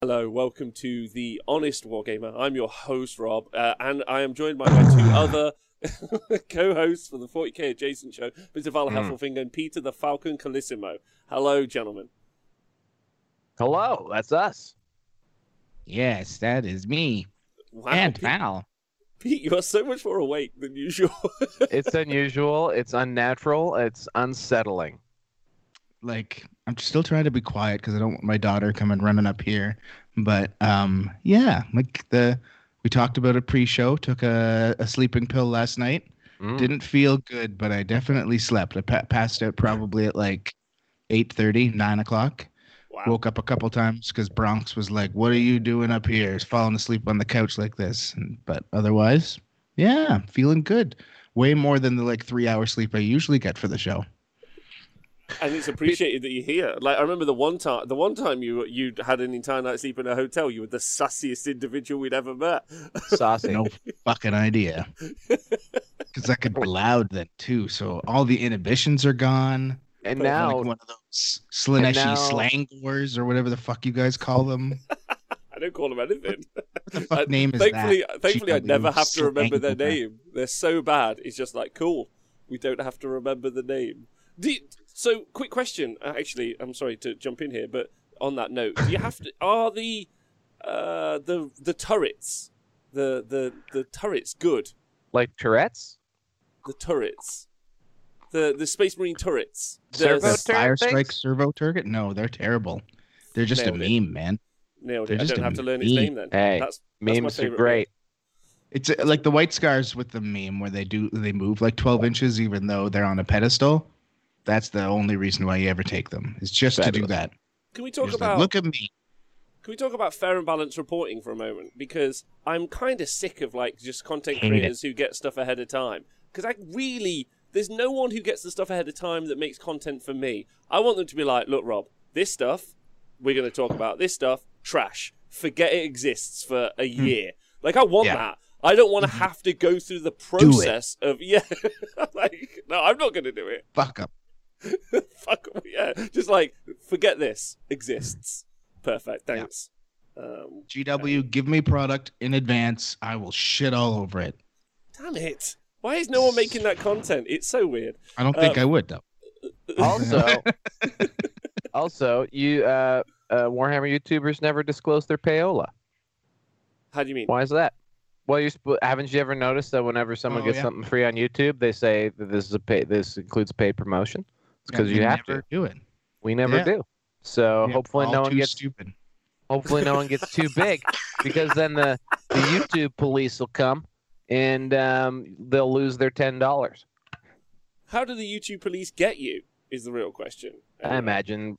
Hello, welcome to the Honest Wargamer. I'm your host, Rob, and I am joined by my two other co-hosts for the 40k Adjacent Show, Mr. Val Heffelfinger and Peter the Falcon Calissimo. Hello, gentlemen. Hello, that's us. Yes, that is me. Wow, And Pete, Val. Pete, you are so much more awake than usual. It's unusual, it's unnatural, it's unsettling. Like, I'm still trying to be quiet because I don't want my daughter coming running up here. But yeah, we talked about it pre-show. Took a sleeping pill last night. Didn't feel good, but I definitely slept. I passed out probably at like 8:30, 9 o'clock. Wow. Woke up a couple times because Bronx was like, "What are you doing up here? Falling asleep on the couch like this." But otherwise, yeah, feeling good. Way more than the 3-hour sleep I usually get for the show. And it's appreciated that you're here. Like, I remember the one time you had an entire night's sleep in a hotel, you were the sassiest individual we'd ever met. Saucy. No fucking idea. Because I could be loud then too. So all the inhibitions are gone. And Like now, one of those Slaneshi now- slang wars or whatever the fuck you guys call them. I don't call them anything. What the fuck name is Thankfully, that? thankfully, I GW never have to remember their slang war. name. They're so bad. It's just like, cool. We don't have to remember the name. So, quick question. Actually, I'm sorry to jump in here, but on that note, do you have to? Are the turrets, the turrets good? like Tourette's? The turrets, the Space Marine turrets. Servo The turret Fire things? Strike Servo Turret? No, they're terrible. They're just a Nailed it. meme, man. Nailed They're it. I just don't a have to learn its meme. name then. Hey, that's memes my are favorite great. It's like the White Scars with the meme where they move like 12 inches even though they're on a pedestal. That's the only reason why you ever take them. Is just to do Fabulous. that. Can we You're talk just like, about? look at me. Can we talk about fair and balanced reporting for a moment? Because I'm kind of sick of just content Hate creators who get stuff ahead of time. Because there's no one who gets the stuff ahead of time that makes content for me. I want them to be like, look, Rob, this stuff, we're going to talk about this stuff, trash. Forget it exists for a year. Like, I want Yeah. that. I don't want to have to go through the process of, like, no, I'm not going to do it. Fuck up. Fuck, yeah. Just like, forget this exists. Perfect, thanks. GW, give me product in advance. I will shit all over it. Damn it. Why is no one making that content? It's so weird. I don't think I would though. Also, you Warhammer YouTubers never disclose their payola. How do you mean? Why is that? Well, haven't you ever noticed that whenever someone gets something free on YouTube, they say that this includes paid promotion? It's because Yeah, you they have never to. do it. We never Yeah. do. So Yeah, hopefully all no one too gets stupid. Hopefully no one gets too big, because then the YouTube police will come and they'll lose their $10. How do the YouTube police get you? Is the real question. I imagine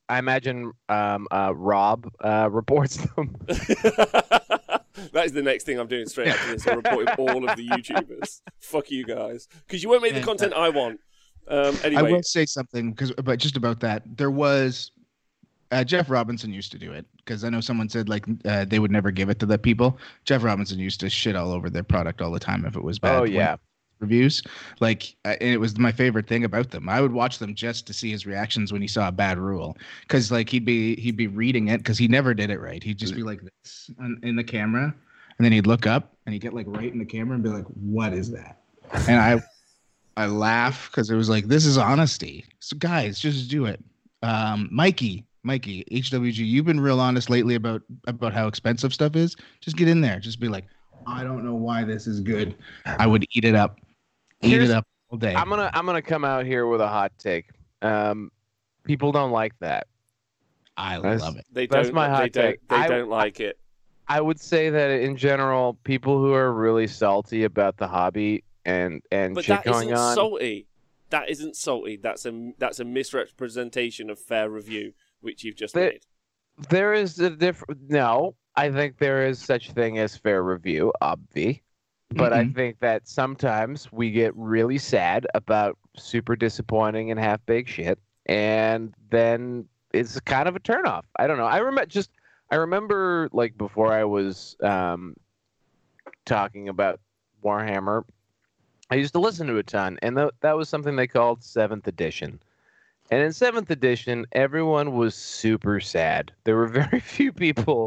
Rob reports them. That is the next thing I'm doing straight after this. I'm reporting all of the YouTubers. Fuck you guys, because you won't make the content I want. Anyway, I will say something but just about that. There was Jeff Robinson used to do it because I know someone said they would never give it to the people. Jeff Robinson used to shit all over their product all the time if it was bad. Oh yeah. Reviews and it was my favorite thing about them. I would watch them just to see his reactions when he saw a bad rule, because he'd be reading it because he never did it right. He'd just be like this in the camera, and then he'd look up and he'd get right in the camera and be like, "What is that?" And I laugh because it was like, this is honesty. So guys, just do it. Mikey HWG, you've been real honest lately about how expensive stuff is. Just get in there. Just be like, I don't know why this is good. I would eat it up. Eat it up all day. I'm gonna come out here with a hot take. People don't like that. I love it. That's my hot take. They don't like it. I would say that in general, people who are really salty about the hobby and But shit that isn't going on. salty. That isn't salty. That's a misrepresentation of fair review, which you've just made. There is a different. No, I think there is such thing as fair review, obvi. But I think that sometimes we get really sad about super disappointing and half-baked shit, and then it's kind of a turnoff. I don't know. I remember like before I was talking about Warhammer, I used to listen to a ton, and that was something they called 7th edition. And in 7th edition, everyone was super sad. There were very few people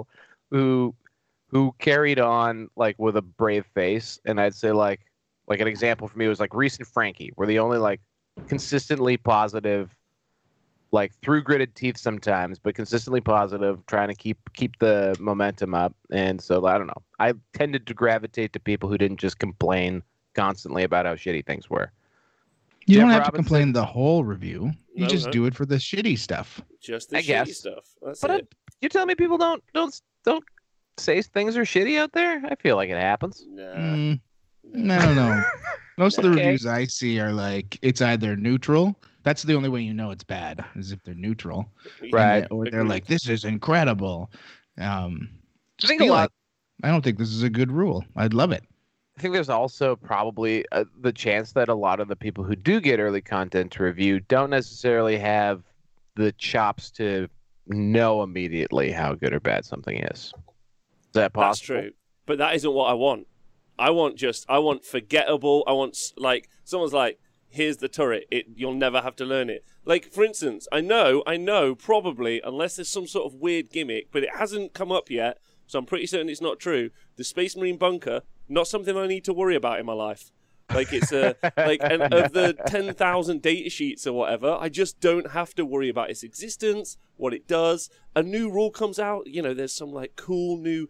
who carried on like with a brave face, and I'd say like an example for me was like Reese and Frankie were the only like consistently positive, like through gritted teeth sometimes, but consistently positive, trying to keep the momentum up. And so I don't know. I tended to gravitate to people who didn't just complain constantly about how shitty things were. You Jeff don't have Robinson- to complain the whole review. You No, just no. do it for the shitty stuff. Just the I shitty guess. stuff. That's But it. you telling me people don't say things are shitty out there? I feel like it happens. Nah. I don't know. Most of the Okay. reviews I see are like it's either neutral. That's the only way you know it's bad is if they're neutral, Right. Or they're Agreed. like, "This is incredible." I Just think be a lot. like, I don't think this is a good rule. I'd love it. I think there's also probably the chance that a lot of the people who do get early content to review don't necessarily have the chops to know immediately how good or bad something is. Is that possible? That's true. But that isn't what I want. I want forgettable. I want like someone's like, here's the turret. You'll never have to learn it. Like for instance, I know probably unless there's some sort of weird gimmick, but it hasn't come up yet, so I'm pretty certain it's not true. The Space Marine bunker, not something I need to worry about in my life. Like it's like and of the 10,000 data sheets or whatever, I just don't have to worry about its existence, what it does. A new rule comes out, there's some like cool new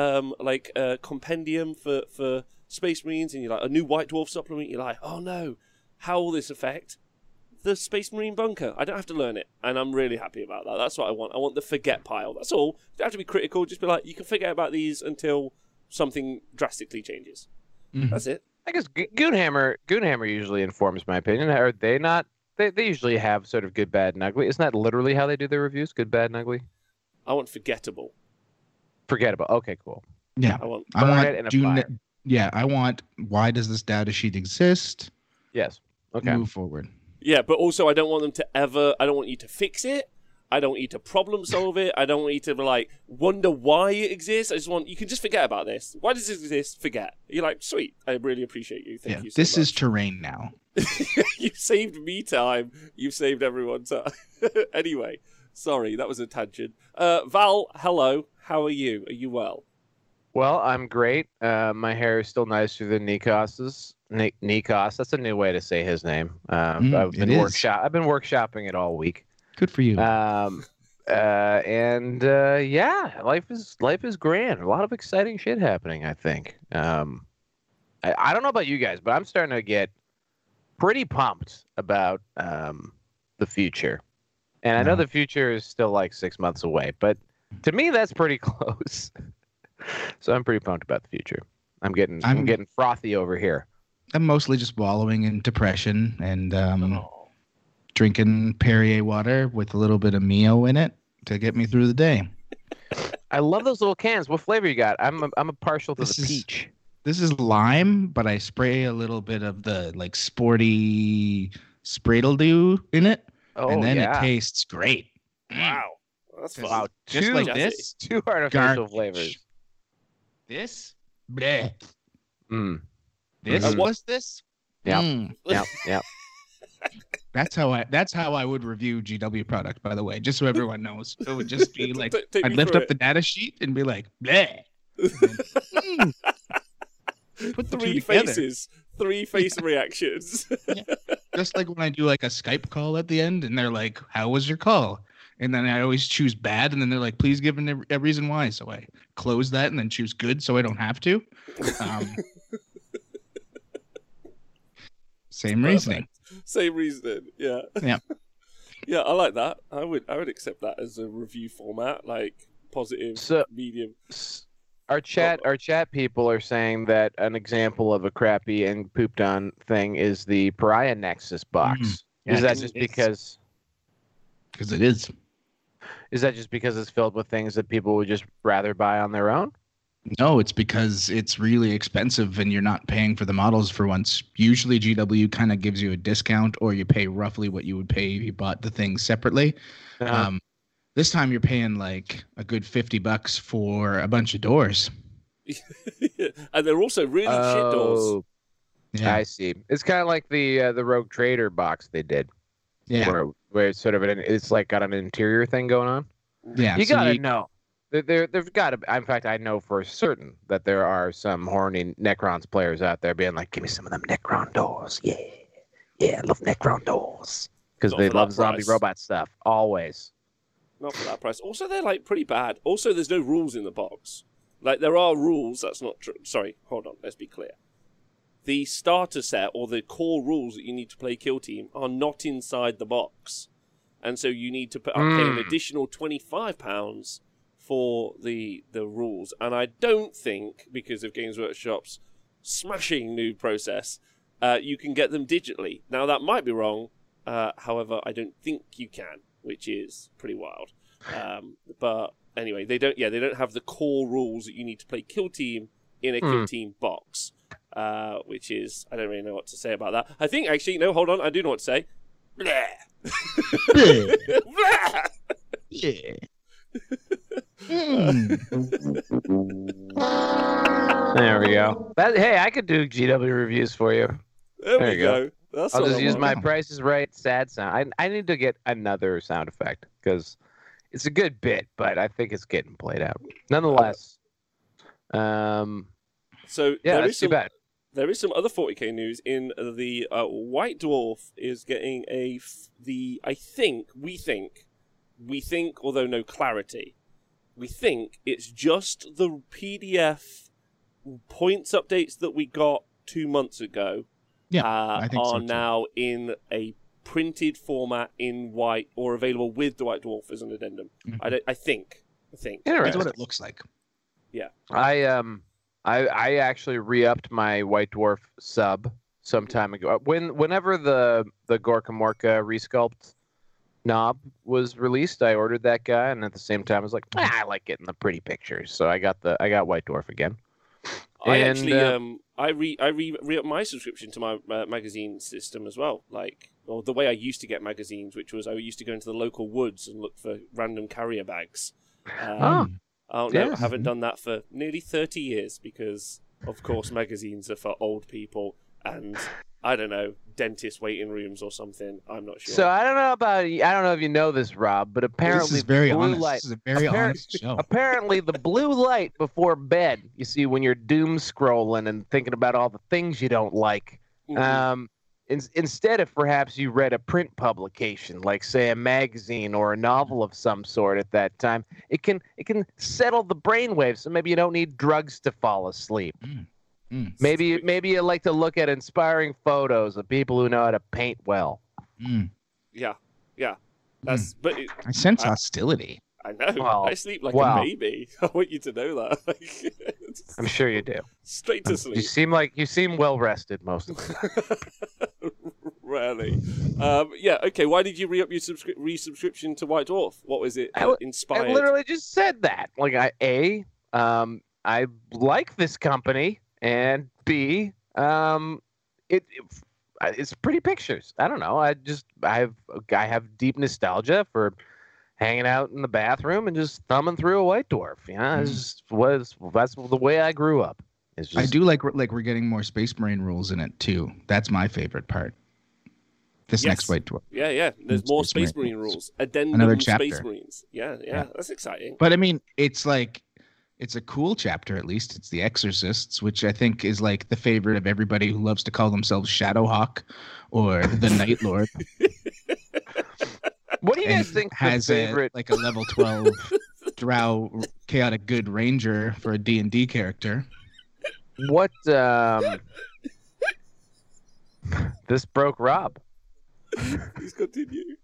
compendium for Space Marines, and you're like a new White Dwarf supplement. You're like, oh no, how will this affect the Space Marine bunker? I don't have to learn it, and I'm really happy about that. That's what I want. I want the forget pile. That's all. You don't have to be critical. Just be like, you can forget about these until something drastically changes. Mhm. That's it. I guess Goonhammer usually informs my opinion. Are they not? They usually have sort of good, bad, and ugly. Isn't that literally how they do their reviews? Good, bad, and ugly. I want forgettable. Forgettable. Okay, cool. Yeah, I want. I burn want. it in a fire. Yeah, I want. Why does this data sheet exist? Yes. Okay. Move forward. Yeah, but also I don't want them to ever. I don't want you to fix it. I don't want you to problem solve it. I don't want you to like wonder why it exists. I just want you can just forget about this. Why does this exist? Forget. You're like, sweet. I really appreciate you. Thank you so This much. is terrain now. You saved me time. You've saved everyone time. Anyway, sorry, that was a tangent. Val, hello. How are you? Are you well? Well, I'm great. My hair is still nicer than Nikos's. Nikos. That's a new way to say his name. I've been it is. workshopping it all week. Good for you. Yeah, life is grand. A lot of exciting shit happening, I think. I don't know about you guys, but I'm starting to get pretty pumped about the future. And I know No. the future is still like 6 months away, but to me that's pretty close. So I'm pretty pumped about the future. I'm getting frothy over here. I'm mostly just wallowing in depression and Oh. drinking Perrier water with a little bit of Mio in it to get me through the day. I love those little cans. What flavor you got? I'm a partial to This the is- peach. This is lime, but I spray a little bit of the like sporty Spriddle Dew in it, Oh, and then yeah. it tastes great. Wow. That's fun. Wow, Just two, like Jazzy. this. two artificial Garbage. flavors. This, bleh. Mm. This Mhm. was this. Yeah. Mm. Yeah. That's how I would review GW product, by the way, just so everyone knows. It would just be like Take I'd me lift through up the data sheet and be like, bleh. Put the Three two together. faces. Three face reactions. Just like when I do like a Skype call at the end and they're like, how was your call? And then I always choose bad, and then they're like, please give a reason why. So I close that and then choose good so I don't have to. Same reasoning. Same reason. Yeah. Yeah. Yeah, I like that. I would accept that as a review format, like positive, So- medium. Our chat people are saying that an example of a crappy and pooped on thing is the Pariah Nexus box. Yeah, Is that 'cause just it's- because? Because it is. Is that just because it's filled with things that people would just rather buy on their own? No, it's because it's really expensive and you're not paying for the models for once. Usually GW kind of gives you a discount, or you pay roughly what you would pay if you bought the thing separately. This time you're paying like a good $50 for a bunch of doors. And they're also really shit doors. Oh, Yeah. I see. It's kind of like the Rogue Trader box they did, Yeah. where it's sort of it's like got an interior thing going on. Yeah. You so gotta know. There've got to be. In fact, I know for certain that there are some horny Necrons players out there being like, "Give me some of them Necron doors, yeah, I love Necron doors," because Not they for love that zombie price. robot stuff always. Not for that price. Also, they're like pretty bad. Also, there's no rules in the box. Like there are rules. That's not true. Sorry, hold on. Let's be clear. The starter set or the core rules that you need to play Kill Team are not inside the box, and so you need to pay an additional £25 for the rules. And I don't think, because of Games Workshop's smashing new process, you can get them digitally. Now that might be wrong. However, I don't think you can, which is pretty wild. But anyway, they don't have the core rules that you need to play Kill Team in a Kill Team box, which is, I don't really know what to say about that. I think actually, no, hold on, I do know what to say. Bleh. Bleh. Yeah. There we go. Hey, I could do GW reviews for you. There There we you go. go. That's I'll what just I use want. my Price is Right sad sound. I need to get another sound effect because it's a good bit, but I think it's getting played out. Nonetheless, So yeah, there that's is too some bad. there is some other 40k news in the White Dwarf is getting we think, although no clarity, we think it's just the PDF points updates that we got 2 months ago. Yeah, I think so are too. now in a printed format in white or available with the White Dwarf as an addendum. Mhm. I think. That's Interesting. what it looks like. I actually re-upped my White Dwarf sub some time ago. Whenever the Gorka Morka resculpt knob was released, I ordered that guy, and at the same time, I was like, I like getting the pretty pictures, so I got White Dwarf again. I And, actually I re-upped my subscription to my magazine system as well. Or the way I used to get magazines, which was I used to go into the local woods and look for random carrier bags. Oh, Oh no, yeah. I haven't done that for nearly 30 years because, of course, magazines are for old people and, I don't know, dentist waiting rooms or something. I'm not sure. so I don't know if you know this, Rob, but apparently This is very the blue honest. light. This is a very honest show. Apparently, the blue light before bed, you see, when you're doom scrolling and thinking about all the things you don't like, Mhm. instead of perhaps you read a print publication, like say a magazine or a novel of some sort at that time, it can settle the brainwaves, so maybe you don't need drugs to fall asleep. Mm. Maybe you like to look at inspiring photos of people who know how to paint well. Mm. Yeah. That's but I sense hostility. I know. Well, I sleep like wow. a baby. I want you to know that. I'm sure you do. Straight to You sleep. seem well rested most of the time. Rarely. Yeah. Okay. Why did you re-up your resubscription to White Dwarf? What was it that I inspired? literally just said that. Like I like this company, and B, it's pretty pictures. I don't know. I have deep nostalgia for hanging out in the bathroom and just thumbing through a White Dwarf. That's the way I grew up. It's just, I do like we're getting more Space Marine rules in it too. That's my favorite part. This Yes. next White Dwarf. Yeah. There's more Space Space Marine Marine rules. Addendum Another Space chapter. Marines. Yeah. Yeah. That's exciting. But I mean, it's a cool chapter at least. It's the Exorcists, which I think is like the favorite of everybody who loves to call themselves Shadowhawk or the Night Lord. what do you guys And think has the favorite? a level 12 Drow Chaotic Good Ranger for a D&D character. What this broke Rob. Please continue.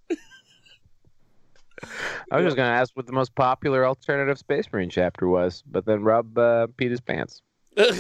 I was just going to ask what the most popular alternative Space Marine chapter was, but then Rob peed his pants. I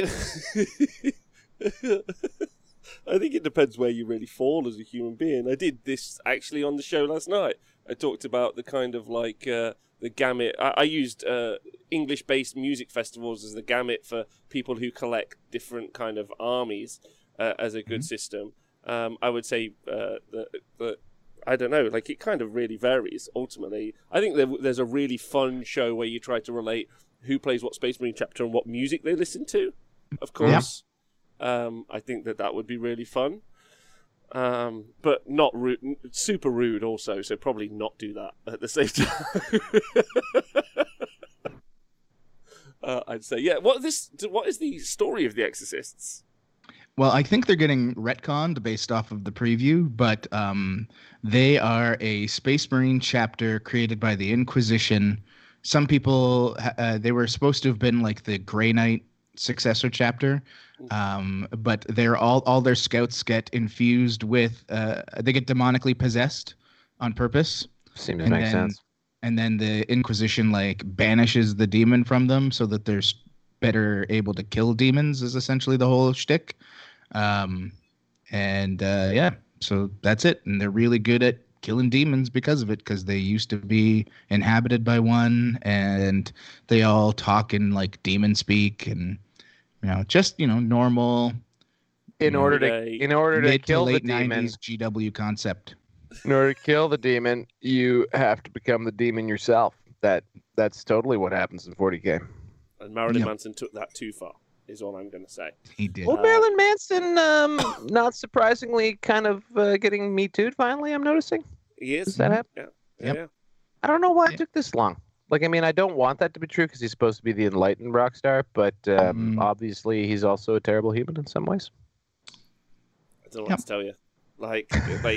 think it depends where you really fall as a human being. I did this actually on the show last night. I talked about the kind of like the gamut. I used English-based music festivals as the gamut for people who collect different kind of armies as a good system. I would say that I don't know, like it kind of really varies ultimately. I think there's a really fun show where you try to relate who plays what Space Marine chapter and what music they listen to, of course. I think that would be really fun. But not rude, super rude also, so probably not do that at the same time. I'd say, yeah. What is the story of the Exorcists? Well, I think they're getting retconned based off of the preview, but they are a Space Marine chapter created by the Inquisition. Some people, they were supposed to have been like the Grey Knight successor chapter, but they're all their scouts get infused with, they get demonically possessed on purpose. Seems to make sense. And then the Inquisition like banishes the demon from them so that they're better able to kill demons is essentially the whole shtick. Yeah, so that's it. And they're really good at killing demons because of it, because they used to be inhabited by one, and they all talk in like demon speak, and just normal. In order to kill the demon, GW concept. In order to kill the demon, you have to become the demon yourself. That's totally what happens in 40K. And Marilyn Manson took that too far, is all I'm going to say. He did. Well, Marilyn Manson, not surprisingly, kind of getting Me Too'd finally, I'm noticing. He is. Does that happen? Yeah. I don't know why it took this long. Like, I mean, I don't want that to be true because he's supposed to be the enlightened rock star, but obviously he's also a terrible human in some ways. I don't know what to tell you. Like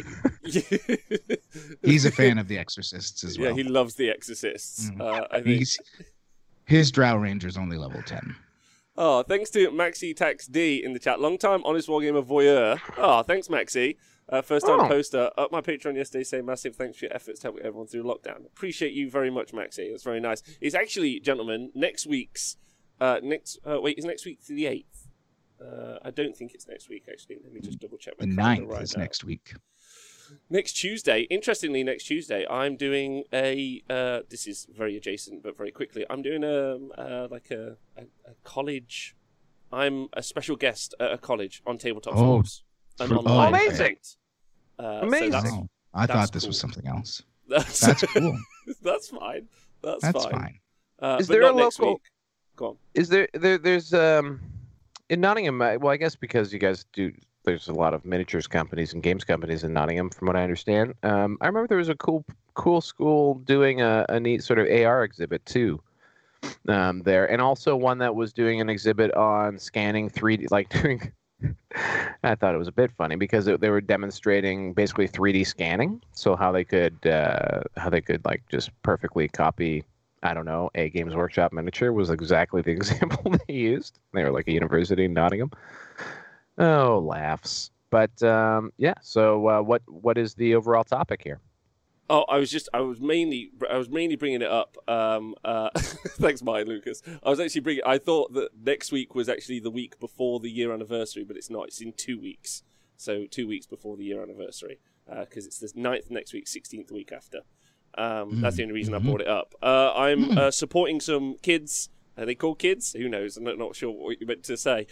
he's a fan of the Exorcists as well. Yeah, he loves the Exorcists. I think his Drow Ranger's only level 10. Oh, thanks to Maxi Tax D in the chat. Long time Honest Wargamer voyeur. Oh, thanks, Maxi. First time poster. Up my Patreon yesterday saying massive thanks for your efforts to help everyone through lockdown. Appreciate you very much, Maxi. That's very nice. It's actually, gentlemen, next week's is next week the 8th? I don't think it's next week, actually. Let me just double check my calendar right now. The 9th is next week. Next Tuesday. Interestingly, next Tuesday, I'm doing a. This is very adjacent, but very quickly. I'm doing a college. I'm a special guest at a college on Tabletop Forums. Amazing! Amazing! I thought this was something else. That's cool. That's fine. That's fine. Is there a local? Week. Go on. Is there's in Nottingham? Well, I guess because you guys do. There's a lot of miniatures companies and games companies in Nottingham, from what I understand. I remember there was a cool school doing a neat sort of AR exhibit too, there, and also one that was doing an exhibit on scanning 3D, like doing. I thought it was a bit funny because they were demonstrating basically 3D scanning, so how they could like just perfectly copy. I don't know, a Games Workshop miniature was exactly the example they used. They were like a university in Nottingham. Oh, laughs. But yeah. So what is the overall topic here? Oh, I was mainly bringing it up. Thanks, Mike Lucas. I thought that next week was actually the week before the year anniversary, but it's not. It's in 2 weeks. So 2 weeks before the year anniversary, because it's the 9th next week, 16th the week after. That's the only reason I brought it up. I'm supporting some kids. Are they called kids? Who knows? I'm not sure what you meant to say.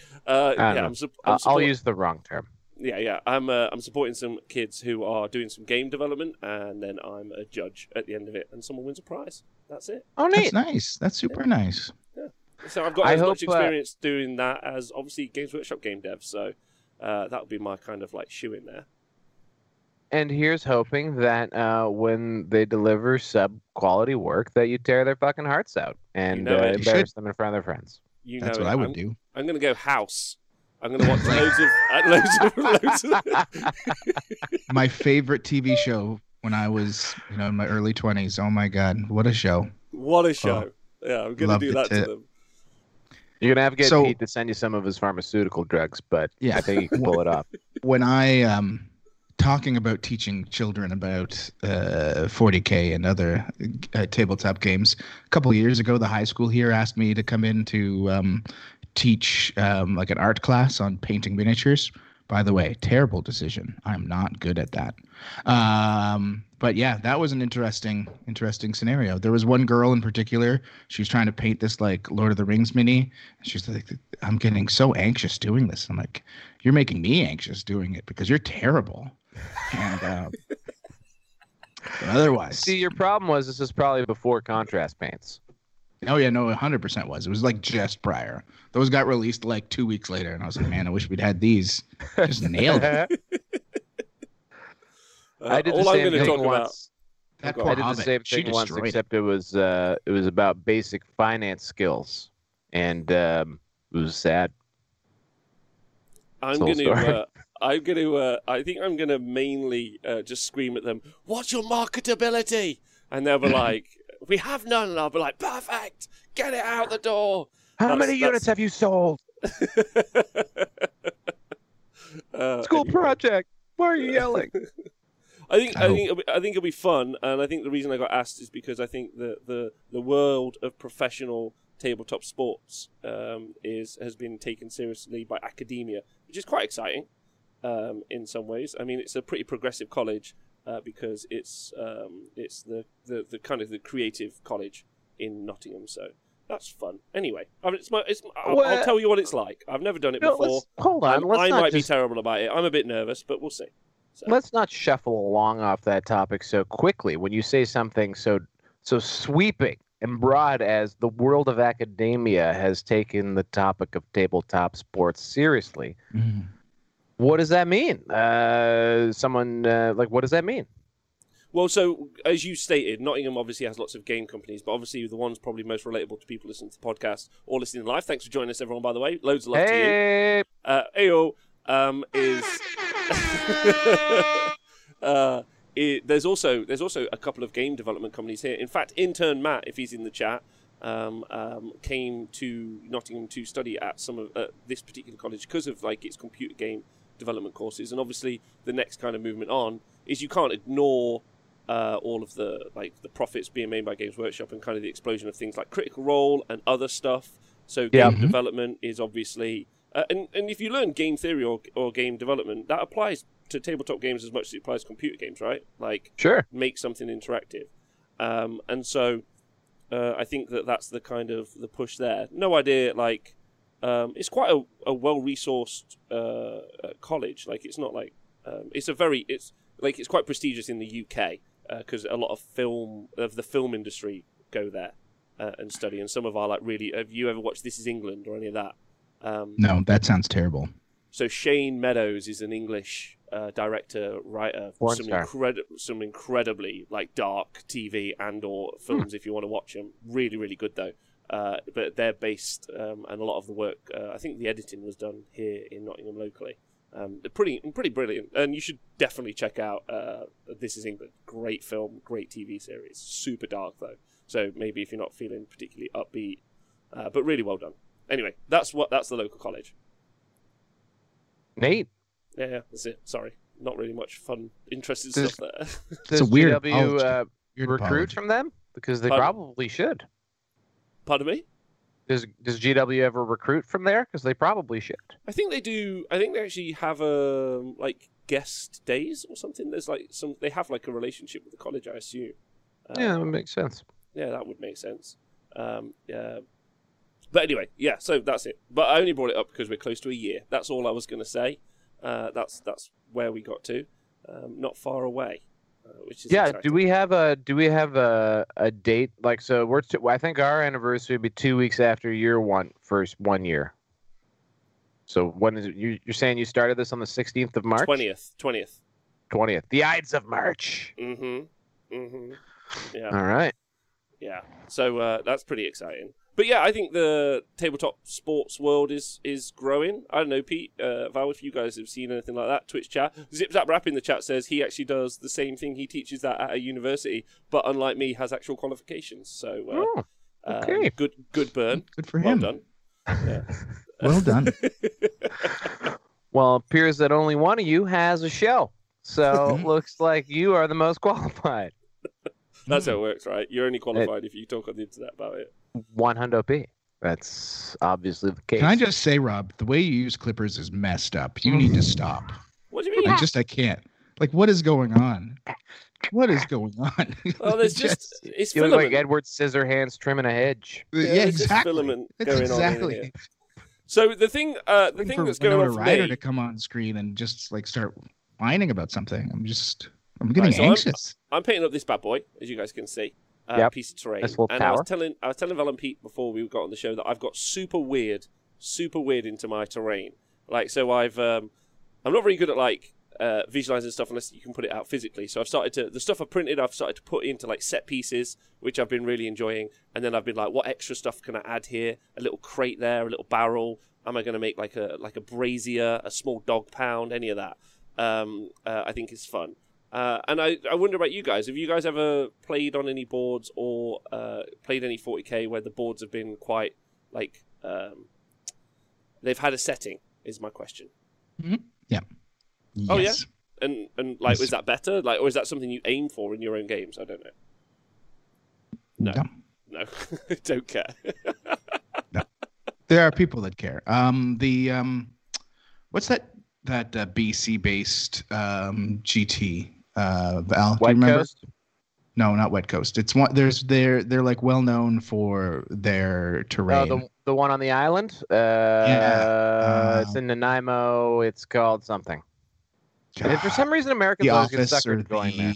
I'll use the wrong term. Yeah. I'm supporting some kids who are doing some game development, and then I'm a judge at the end of it, and someone wins a prize. That's it. Oh, neat. That's nice. That's super nice. Yeah. So I've got as much experience doing that as obviously Games Workshop game dev. So that would be my kind of like shoe in there. And here's hoping that when they deliver sub-quality work, that you tear their fucking hearts out and embarrass them in front of their friends. That's what I would do. I'm going to go house. I'm going to watch loads of. My favorite TV show when I was, in my early 20s. Oh my God, what a show! What a show! Yeah, I'm going to do that to them. You're going to have to get Pete to send you some of his pharmaceutical drugs, but yeah, I think you can pull it off. When I talking about teaching children about 40K and other tabletop games. A couple of years ago, the high school here asked me to come in to teach like an art class on painting miniatures. By the way, terrible decision. I'm not good at that. But yeah, that was an interesting scenario. There was one girl in particular. She was trying to paint this like Lord of the Rings mini. She's like, I'm getting so anxious doing this. I'm like, you're making me anxious doing it because you're terrible. And otherwise, see, your problem was this is probably before contrast paints. Oh yeah, no, 100% was. It was like just prior. Those got released like 2 weeks later, and I was like, man, I wish we'd had these. Just nailed it. I did the same thing once. I did the same thing once, except it was about basic finance skills. and it was sad. I'm Soul going Story. to. I think I'm going to mainly just scream at them, "What's your marketability?" And they'll be like, "We have none." And I'll be like, "Perfect, get it out the door." How many units have you sold? School Anyway. project. Why are you yelling? I think it'll be fun, and I think the reason I got asked is because I think the world of professional tabletop sports has been taken seriously by academia, which is quite exciting in some ways. I mean, it's a pretty progressive college because it's the kind of the creative college in Nottingham, so that's fun. Anyway, I mean, I'll tell you what it's like. I've never done it before. Hold on. I might be terrible about it. I'm a bit nervous, but we'll see. So. Let's not shuffle along off that topic so quickly. When you say something so sweeping and broad as the world of academia has taken the topic of tabletop sports seriously, what does that mean? What does that mean? Well, so as you stated, Nottingham obviously has lots of game companies, but obviously the one's probably most relatable to people listening to the podcast or listening live. Thanks for joining us, everyone, by the way. Loads of love to you. Ayo. There's also a couple of game development companies here. In fact, intern Matt, if he's in the chat, came to Nottingham to study at some of this particular college because of like its computer game development courses. And obviously, the next kind of movement on is you can't ignore all of the profits being made by Games Workshop and kind of the explosion of things like Critical Role and other stuff. So game development is obviously. And if you learn game theory or game development, that applies to tabletop games as much as it applies to computer games, right? Like, sure, make something interactive. And so I think that's the kind of the push there. No idea, like, it's quite a well-resourced college. Like, it's not like, it's quite prestigious in the UK because a lot of the film industry go there and study. And some of our, like, really, have you ever watched This Is England or any of that? No, that sounds terrible. So Shane Meadows is an English director, writer, some incredibly like dark TV and/or films if you want to watch them. Really, really good though. But they're based, and a lot of the work, I think the editing was done here in Nottingham locally. They're pretty brilliant, and you should definitely check out This Is England. Great film, great TV series. Super dark though, so maybe if you're not feeling particularly upbeat, but really well done. Anyway, that's the local college. Neat. Yeah, that's it. Sorry, not really much fun, interesting stuff there. Does GW recruit from them? Because they probably should. Pardon me? Does GW ever recruit from there? Because they probably should. I think they do. I think they actually have like guest days or something. There's like they have like a relationship with the college, I assume. Yeah, that makes sense. Yeah, that would make sense. Yeah. But anyway, yeah, so that's it. But I only brought it up because we're close to a year. That's all I was going to say. That's where we got to. Not far away, which is exciting. Do we have a date? Like, so I think our anniversary would be 2 weeks after first 1 year. So when is it? You're saying you started this on the 16th of March? 20th. The Ides of March. Yeah. All right. Yeah. So that's pretty exciting. But yeah, I think the tabletop sports world is growing. I don't know, Pete, Val, if you guys have seen anything like that. Twitch chat. Zip Zap Rap in the chat says he actually does the same thing. He teaches that at a university, but unlike me, has actual qualifications. So, okay. Good burn. Good for him. Well done. Yeah. Well done. Well, it appears that only one of you has a show. So looks like you are the most qualified. That's how it works, right? You're only qualified if you talk on the internet about it. 100p. That's obviously the case. Can I just say, Rob, the way you use clippers is messed up. You need to stop. What do you mean? I can't. Like, what is going on? What is going on? Well, there's it's you look filament. like Edward Scissorhands trimming a hedge. Yeah, exactly. Filament That's going exactly. on here. So the thing that's going on for Ryder me to come on screen and just like start whining about something. I'm getting anxious. I'm painting up this bad boy, as you guys can see. Piece of terrain. Nice little and tower. I was telling Val and Pete before we got on the show that I've got super weird into my terrain. Like, so I'm not very good at like visualizing stuff unless you can put it out physically. So the stuff I've printed, I've started to put into like set pieces, which I've been really enjoying. And then I've been like, what extra stuff can I add here? A little crate there, a little barrel. Am I going to make like a brazier, a small dog pound, any of that? I think is fun. And I wonder about you guys. Have you guys ever played on any boards or played any 40k where the boards have been quite like they've had a setting? Is my question. Mm-hmm. Yeah. Oh yes. yeah. And like, was that better? Like, or is that something you aim for in your own games? I don't know. No. Don't care. No. There are people that care. What's that BC based GT? Val, do you remember? Coast? No, not Wet Coast. It's one. They're like well known for their terrain. Oh, the one on the island. It's in Nanaimo. It's called something. And for some reason, Americans the always get office suckered or going there.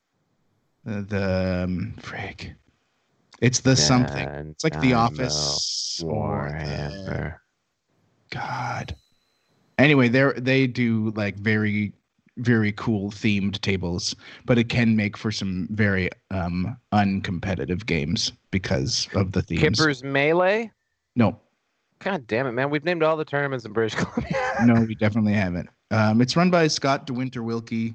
the frig. It's the something. It's like the Office or Warhammer. God. Anyway, they do like very, very cool themed tables, but it can make for some very uncompetitive games because of the themes. Kipper's Melee? No. God damn it, man. We've named all the tournaments in British Columbia. No, we definitely haven't. It's run by Scott DeWinter Wilkie.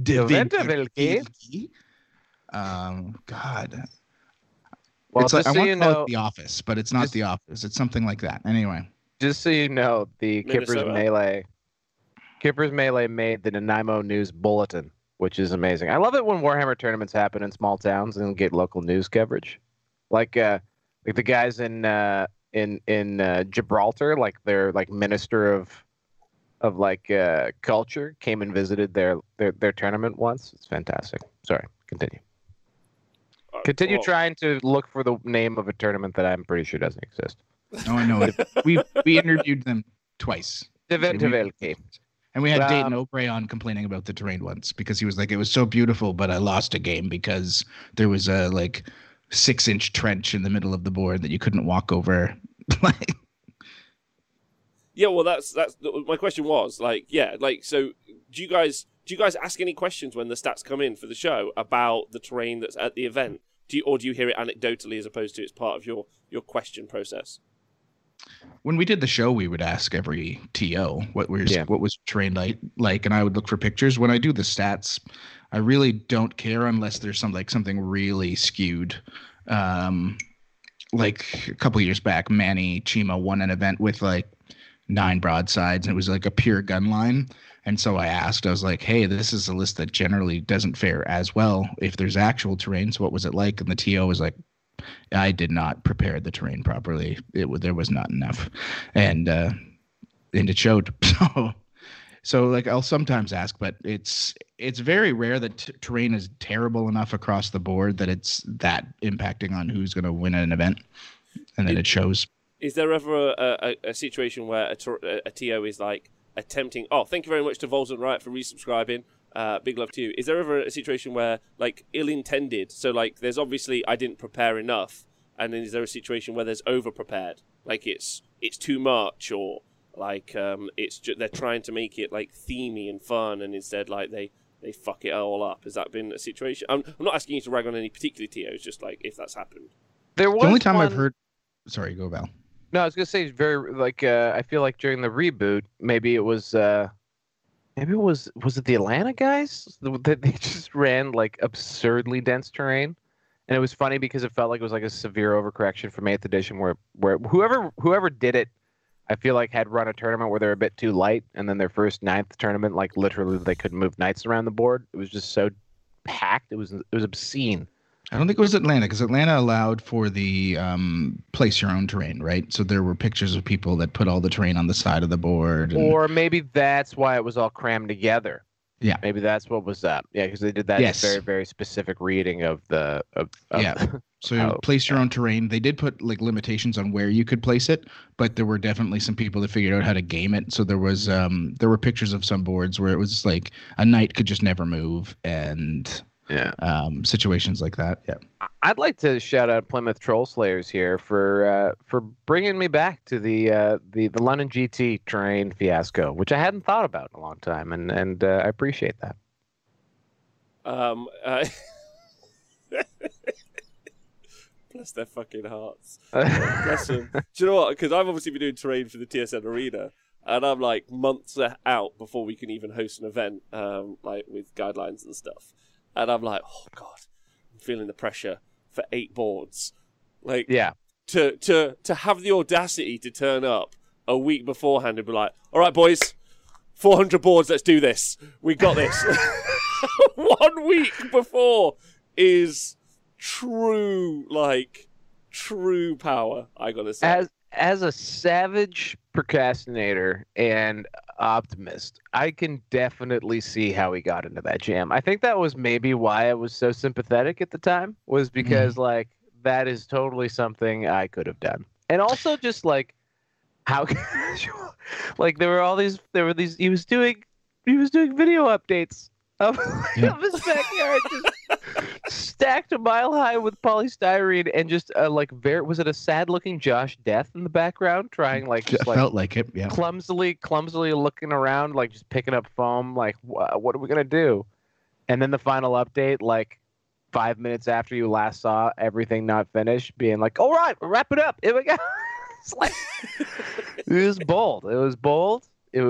God. Well, it's like, just I so want you to call know, it The Office, but it's not The Office. It's something like that. Anyway. just so you know, the Minnesota. Kipper's Melee made the Nanaimo News Bulletin, which is amazing. I love it when Warhammer tournaments happen in small towns and get local news coverage. Like the guys in Gibraltar, like their like minister of like culture came and visited their tournament once. It's fantastic. Sorry, continue. Continue trying to look for the name of a tournament that I'm pretty sure doesn't exist. No, I know it. We interviewed them twice. And we had Dayton O'Bray on complaining about the terrain once because he was like, it was so beautiful, but I lost a game because there was a like 6-inch trench in the middle of the board that you couldn't walk over. Yeah, well, that's my question was like, yeah, like, so do you guys ask any questions when the stats come in for the show about the terrain that's at the event? Do you hear it anecdotally as opposed to it's part of your question process? When we did the show, we would ask every TO what was terrain like, and I would look for pictures. When I do the stats, I really don't care unless there's something really skewed. Like a couple years back, Manny Chima won an event with like 9 broadsides, and it was like a pure gun line. And so I was like, hey, this is a list that generally doesn't fare as well if there's actual terrain. So what was it like? And the TO was like, I did not prepare the terrain properly. There was not enough. And it showed. So like I'll sometimes ask, but it's very rare that terrain is terrible enough across the board that it's that impacting on who's going to win an event. And then it shows. Is there ever a situation where a TO is like attempting? Oh, thank you very much to Volsant Riot for resubscribing. Big love to you. Is there ever a situation where like ill-intended? So like there's obviously I didn't prepare enough, and then is there a situation where there's over-prepared? Like it's too much, or like they're trying to make it like themey and fun, and instead like they fuck it all up. Has that been a situation? I'm not asking you to rag on any particular TOs, just like if that's happened. The only time I've heard. Sorry, go Val. No, I was gonna say very like I feel like during the reboot, maybe it was it the Atlanta guys that they just ran like absurdly dense terrain, and it was funny because it felt like it was like a severe overcorrection from 8th edition where whoever did it, I feel like had run a tournament where they're a bit too light, and then their first 9th tournament, like literally they couldn't move knights around the board. It was just so packed. It was obscene. I don't think it was Atlanta because Atlanta allowed for the place your own terrain, right? So there were pictures of people that put all the terrain on the side of the board. Or maybe that's why it was all crammed together. Yeah. Maybe that's what was up. Yeah, because they did that very, very specific reading of the... So place your own terrain. They did put like limitations on where you could place it, but there were definitely some people that figured out how to game it. So there were pictures of some boards where it was like a knight could just never move, and Yeah. situations like that. Yeah. I'd like to shout out Plymouth Troll Slayers here for bringing me back to the London GT terrain fiasco, which I hadn't thought about in a long time, and I appreciate that. Bless their fucking hearts. Bless them. Do you know what? Because I've obviously been doing terrain for the TSN Arena, and I'm like months out before we can even host an event, like with guidelines and stuff. And I'm like, oh god, I'm feeling the pressure for 8 boards. Like, Yeah. To have the audacity to turn up a week beforehand and be like, all right, boys, 400 boards, let's do this. We got this. 1 week before is true power, I gotta say. As a savage procrastinator and optimist, I can definitely see how he got into that jam. I think that was maybe why I was so sympathetic at the time, was because like that is totally something I could have done. And also just like how like there were these he was doing video updates of his backyard, just stacked a mile high with polystyrene, and just was it a sad looking Josh Death in the background trying Felt like it. Yeah. clumsily looking around, like just picking up foam, like what are we gonna do? And then the final update, like 5 minutes after you last saw everything not finished, being like, all right, we'll wrap it up, here we go. It's like it was bold. It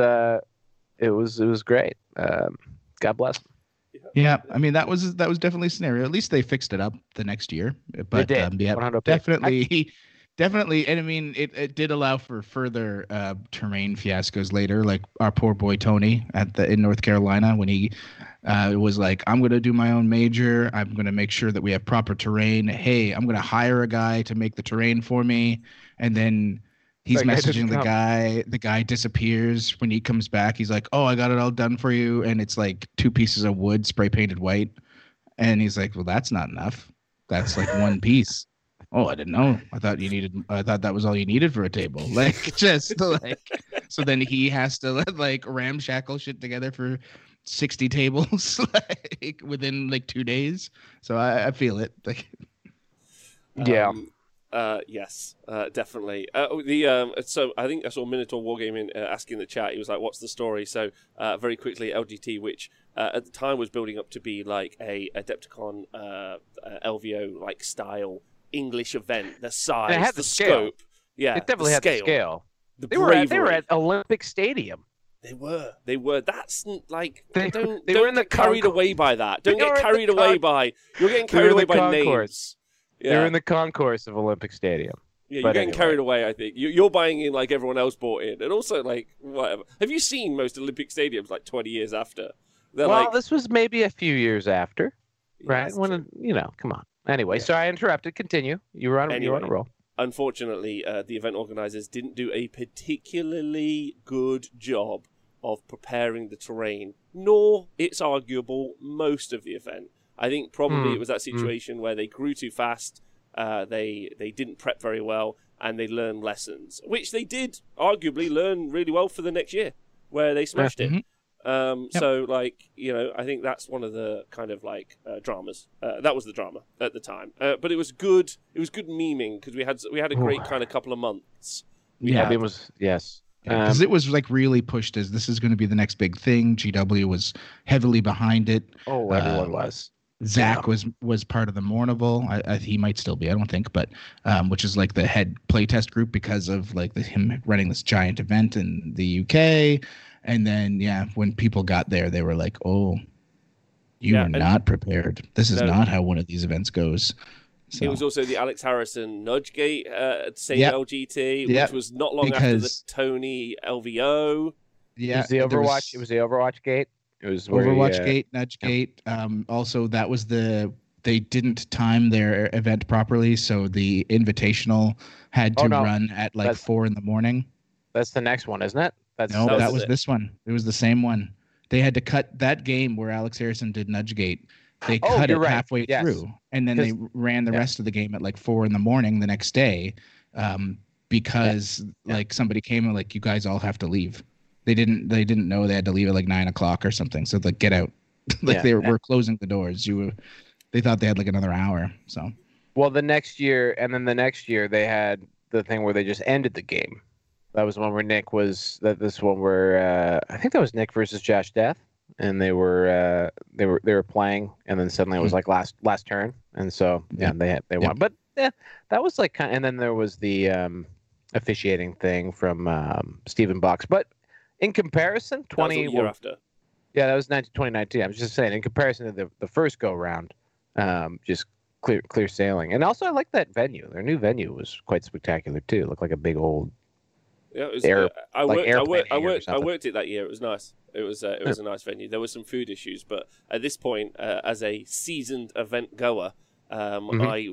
was great. God bless them. Yeah, I mean that was definitely a scenario. At least they fixed it up the next year. But They did. yeah, 100%. definitely, and I mean it did allow for further terrain fiascos later. Like our poor boy Tony in North Carolina, when he was like, I'm gonna do my own major. I'm gonna make sure that we have proper terrain. Hey, I'm gonna hire a guy to make the terrain for me, and then he's messaging the guy. The guy disappears. When he comes back, he's like, "Oh, I got it all done for you," and it's like 2 pieces of wood spray painted white. And he's like, "Well, that's not enough. That's like 1 piece." Oh, I didn't know. I thought that was all you needed for a table. Like just like, so then he has to like ramshackle shit together for 60 tables like within like 2 days. So I feel it. Like, Yeah. Yes, definitely. So I think I saw Minotaur Wargaming asking in the chat. He was like, "What's the story?" So very quickly, LGT, which at the time was building up to be like a Adepticon LVO like style English event, the size, it had the scale. scope, yeah, It definitely had the scale. the They were bravery. at Olympic Stadium. They were. That's like They don't were in the get carried concourse. away by that. They Don't get were in the carried away by. You're getting They were carried in away the by concourse. names. They Yeah. were in the concourse of Olympic Stadium. Yeah, But you're getting anyway. carried away, I think. You're buying in like everyone else bought in. And also, like, whatever. Have you seen most Olympic stadiums like 20 years after? They're Well, like, this was maybe a few years after, yeah, right? that's When true. come on. Anyway, Yeah. sorry I interrupted. Continue. You were on a Anyway. roll. Unfortunately, the event organizers didn't do a particularly good job of preparing the terrain, nor, it's arguable, most of the event. I think probably it was that situation where they grew too fast, they didn't prep very well, and they learned lessons, which they did arguably learn really well for the next year, where they smashed it. So, like, you know, I think that's one of the kind of like dramas. That was the drama at the time, but it was good. It was good memeing because we had a great kind of couple of months. Yeah, it was yes. because it was like really pushed as this is going to be the next big thing. GW was heavily behind it. Oh, everyone was. Zach was part of the Mournival. He might still be, I don't think, but which is like the head playtest group because of like him running this giant event in the UK. And then when people got there, they were like, "Oh, you are not prepared. This is not how one of these events goes." So. It was also the Alex Harrison Nudgegate same LGT, which was not long after the Tony LVO. Yeah, it was the Overwatch Gate. It was Overwatch Gate, Nudge Gate. Also, that was they didn't time their event properly, so the Invitational had to run at like 4 a.m. That's the next one, isn't it? That was this one. It was the same one. They had to cut that game where Alex Harrison did Nudgegate. They cut it halfway through, and then they ran the rest of the game at like 4 a.m. the next day, because like somebody came and like, you guys all have to leave. They didn't know they had to leave at like 9 o'clock or something. So like, get out. Like Yeah. they were closing the doors. They thought they had like another hour. So Well, the next year, and then the next year, they had the thing where they just ended the game. That was the one where Nick was. This one where I think that was Nick versus Josh Death, and they were playing, and then suddenly it was like last turn, and so yeah, they won. But yeah, that was like kind. And then there was the officiating thing from Stephen Box. But in comparison, That was a year after. Yeah, that was 2019. I was just saying, in comparison to the first go round, just clear sailing. And also, I like that venue. Their new venue was quite spectacular too. It looked like a big old Yeah, it was. I worked it that year. It was nice. It was a nice venue. There were some food issues, but at this point, as a seasoned event goer, I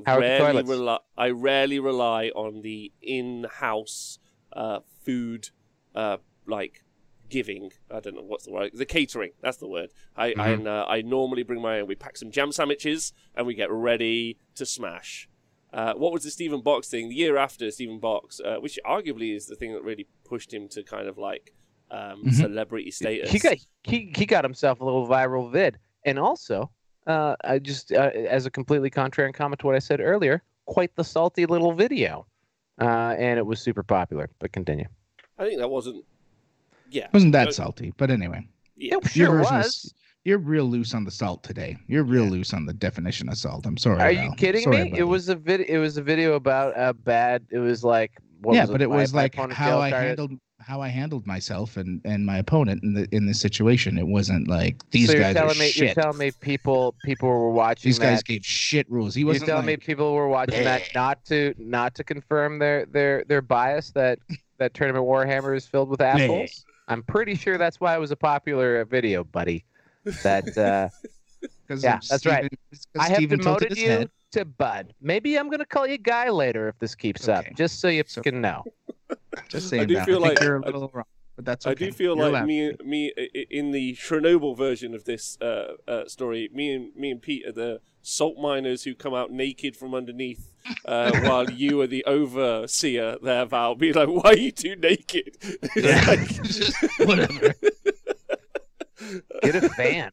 rarely rely on the in-house food like giving. I don't know what's the word. The catering. That's the word. I normally bring my own. We pack some jam sandwiches and we get ready to smash. What was the Stephen Box thing? The year after Stephen Box, which arguably is the thing that really pushed him to kind of like celebrity status. He got himself a little viral vid, and also I just as a completely contrarian comment to what I said earlier, quite the salty little video, and it was super popular. But continue. I think that wasn't. Yeah, wasn't that salty, but anyway. Yeah, it sure was. You're real loose on the salt today. You're real loose on the definition of salt. I'm sorry. Are you kidding me? It was a video about a bad. It was like it was like how I handled myself and my opponent in this situation. It wasn't like these guys are shit. You're telling me people were watching. These guys gave shit rules. He wasn't. You're telling me people were watching that not to confirm their bias that Tournament Warhammer is filled with assholes. I'm pretty sure that's why it was a popular video, buddy. That yeah, that's right. I have demoted you to Bud. Maybe I'm gonna call you Guy later if this keeps up, just so you can know. Just saying. I do feel like you're a little wrong, but that's okay. I do feel like me in the Chernobyl version of this story. Me and Pete are the salt miners who come out naked from underneath, while you are the overseer there, Val. Be like, why are you two naked? Whatever. Get a fan.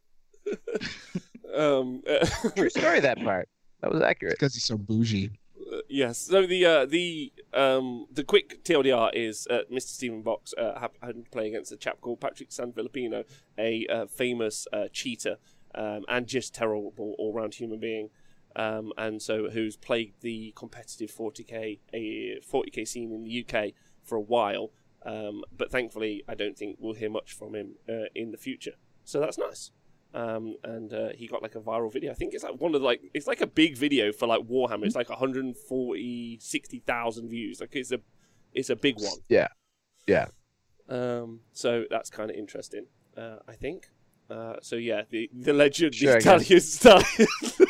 True story. That part. That was accurate. Because he's so bougie. Yes. So the quick TLDR is Mr. Stephen Box happened to play against a chap called Patrick Sanfilipino, a famous cheater and just terrible all-round human being, and so who's played the competitive 40k scene in the UK for a while. But thankfully, I don't think we'll hear much from him in the future. So that's nice. And he got like a viral video. I think it's like it's like a big video for like Warhammer. It's like 160,000 views. Like it's a big one. Yeah. So that's kind of interesting. I think. So yeah, the legend, sure, the Italian stallion.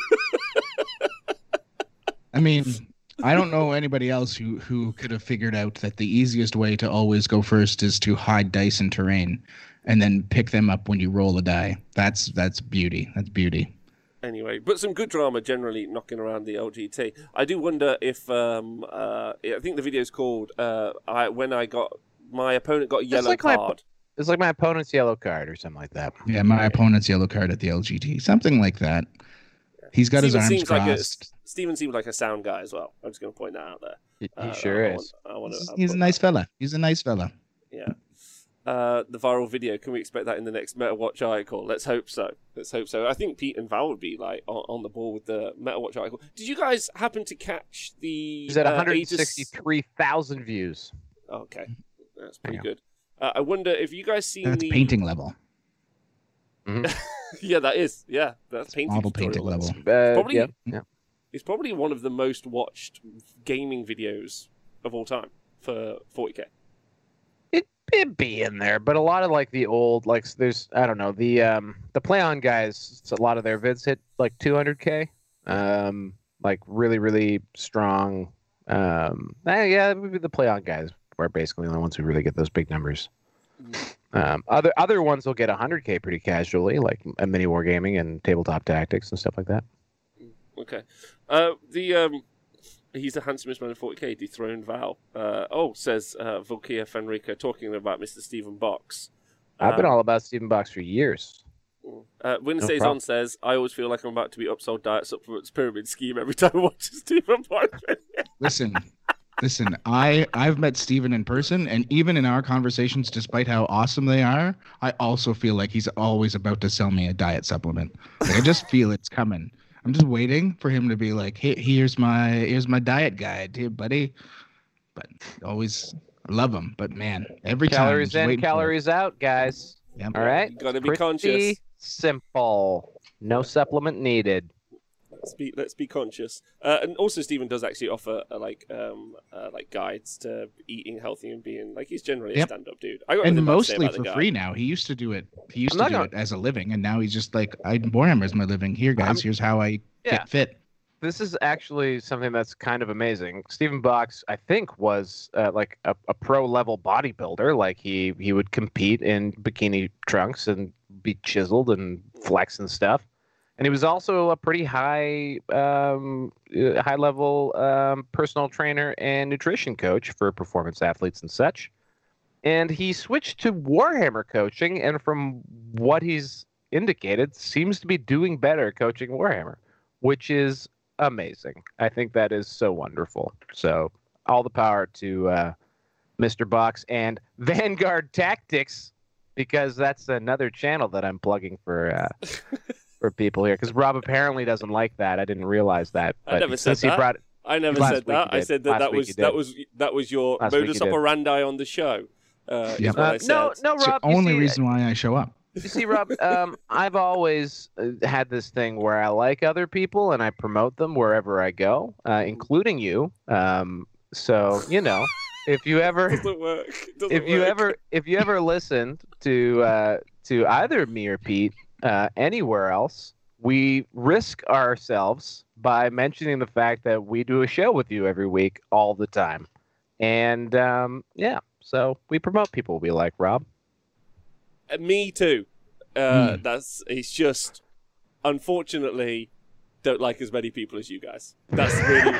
I mean, I don't know anybody else who could have figured out that the easiest way to always go first is to hide dice in terrain and then pick them up when you roll a die. That's beauty. That's beauty. Anyway, but some good drama generally knocking around the LGT. I do wonder if I think the video's called when my opponent got a yellow card. It's like my opponent's yellow card or something like that. Yeah, my opponent's yellow card at the LGT. Something like that. He's got his arms crossed. Steven seems like a sound guy as well. I'm just going to point that out there. He sure is. He's a nice fella. He's a nice fella. Yeah. The viral video, can we expect that in the next MetaWatch article? Let's hope so. I think Pete and Val would be like on the ball with the MetaWatch article. Did you guys happen to catch the... He's at 163,000 views. Okay. That's pretty good. I wonder if you guys seen That's painting level. Mm-hmm. Yeah, that is. Yeah, that's painting model painting level. Probably, yeah. It's probably one of the most watched gaming videos of all time for 40k. It'd be in there, but a lot of like the old, like there's, I don't know, the Play On guys, a lot of their vids hit like 200k, like really, really strong. Yeah, maybe the Play On guys are basically the ones who really get those big numbers. Other ones will get 100k pretty casually, like Mini Wargaming and Tabletop Tactics and stuff like that. Okay. He's the handsomest man in 40k, dethroned Val. Says Volkia Fenrica, talking about Mr. Stephen Box. I've been all about Stephen Box for years. Wednesdays problem. on says, I always feel like I'm about to be upsold diet supplements pyramid scheme every time I watch a Stephen Parker. Listen, I've met Steven in person, and even in our conversations, despite how awesome they are, I also feel like he's always about to sell me a diet supplement. Like, I just feel it's coming. I'm just waiting for him to be like, "Hey, here's my diet guide, here, buddy." But always love him. But man, every Calories time, in, calories out, guys. Yep. All right. You gotta be Pretty conscious. simple. No supplement needed. Let's be conscious. And also, Stephen does actually offer like guides to eating healthy and being like he's generally a stand-up dude. I got and nothing bad to say mostly about the for guy. free now. He used to do it. He used to do it as a living, and now he's just like, Warhammer's my living. Here, guys. Here's how I get fit. This is actually something that's kind of amazing. Stephen Box, I think, was like a pro-level bodybuilder. Like he would compete in bikini trunks and be chiseled and flex and stuff. And he was also a pretty high-level personal trainer and nutrition coach for performance athletes and such. And he switched to Warhammer coaching, and from what he's indicated, seems to be doing better coaching Warhammer, which is amazing. I think that is so wonderful. So all the power to Mr. Box and Vanguard Tactics, because that's another channel that I'm plugging for people here. Because Rob apparently doesn't like that. I didn't realize that. But I never said that. I never said that. I said that was your modus operandi on the show. No, Rob. It's the only reason why I show up. You see, Rob, I've always had this thing where I like other people and I promote them wherever I go, including you. So if you ever if you ever listened to either me or Pete anywhere else, we risk ourselves by mentioning the fact that we do a show with you every week, all the time, and so we promote people we like, Rob. Me too. It's just, unfortunately, don't like as many people as you guys. That's really.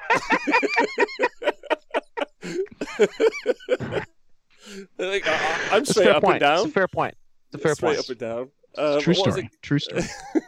I'm straight up and down. It's a fair point. Straight up and down. True story. True story.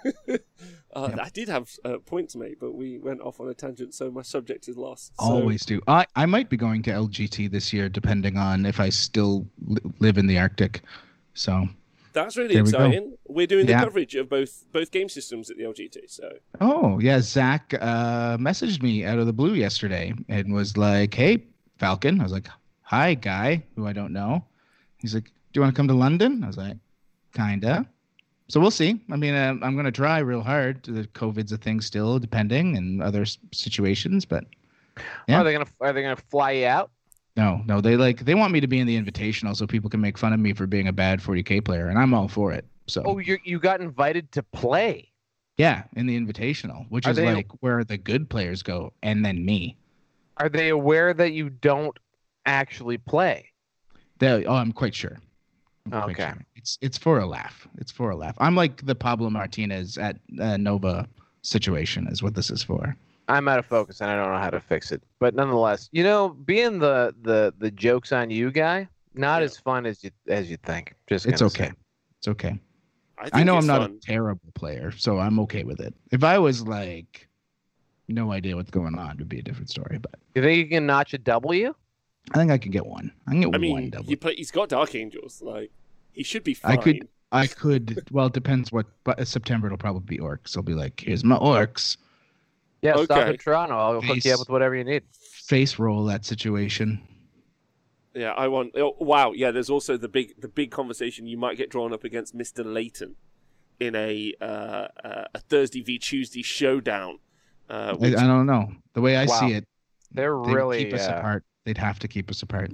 I did have a point to make, but we went off on a tangent, so my subject is lost. Always do. I might be going to LGT this year, depending on if I still live in the Arctic. So that's really exciting. We're doing the coverage of both game systems at the LGT. So. Oh yeah, Zach messaged me out of the blue yesterday and was like, "Hey, Falcon." I was like, "Hi, guy who I don't know." He's like, "Do you want to come to London?" I was like, "Kinda." So we'll see. I mean, I'm going to try real hard. The COVID's a thing still, depending, and other situations. But yeah. Are they gonna fly you out? No. They want me to be in the Invitational so people can make fun of me for being a bad 40K player, and I'm all for it. So. You got invited to play. Yeah, in the Invitational, which is like where the good players go, and then me. Are they aware that you don't actually play? I'm quite sure. Okay. Sure. It's for a laugh. It's for a laugh. I'm like the Pablo Martinez at Nova situation is what this is for. I'm out of focus and I don't know how to fix it. But nonetheless, being the jokes on you guy, not as fun as you think. It's okay. It's okay. I know I'm not a terrible player, so I'm okay with it. If I was like no idea what's going on, it'd be a different story. But you think you can notch a W? I think I can get one. I can get one double. He's got Dark Angels. Like, he should be fine. I could. Well, it depends what. But September it'll probably be orcs. I'll be like, here's my orcs. Yeah, stop in Toronto. I'll hook you up with whatever you need. Face roll that situation. Yeah, I want. Oh, wow. Yeah, there's also the big conversation. You might get drawn up against Mr. Layton in a Thursday v Tuesday showdown. I don't know. The way I see it, they'd really keep us apart. They'd have to keep us apart.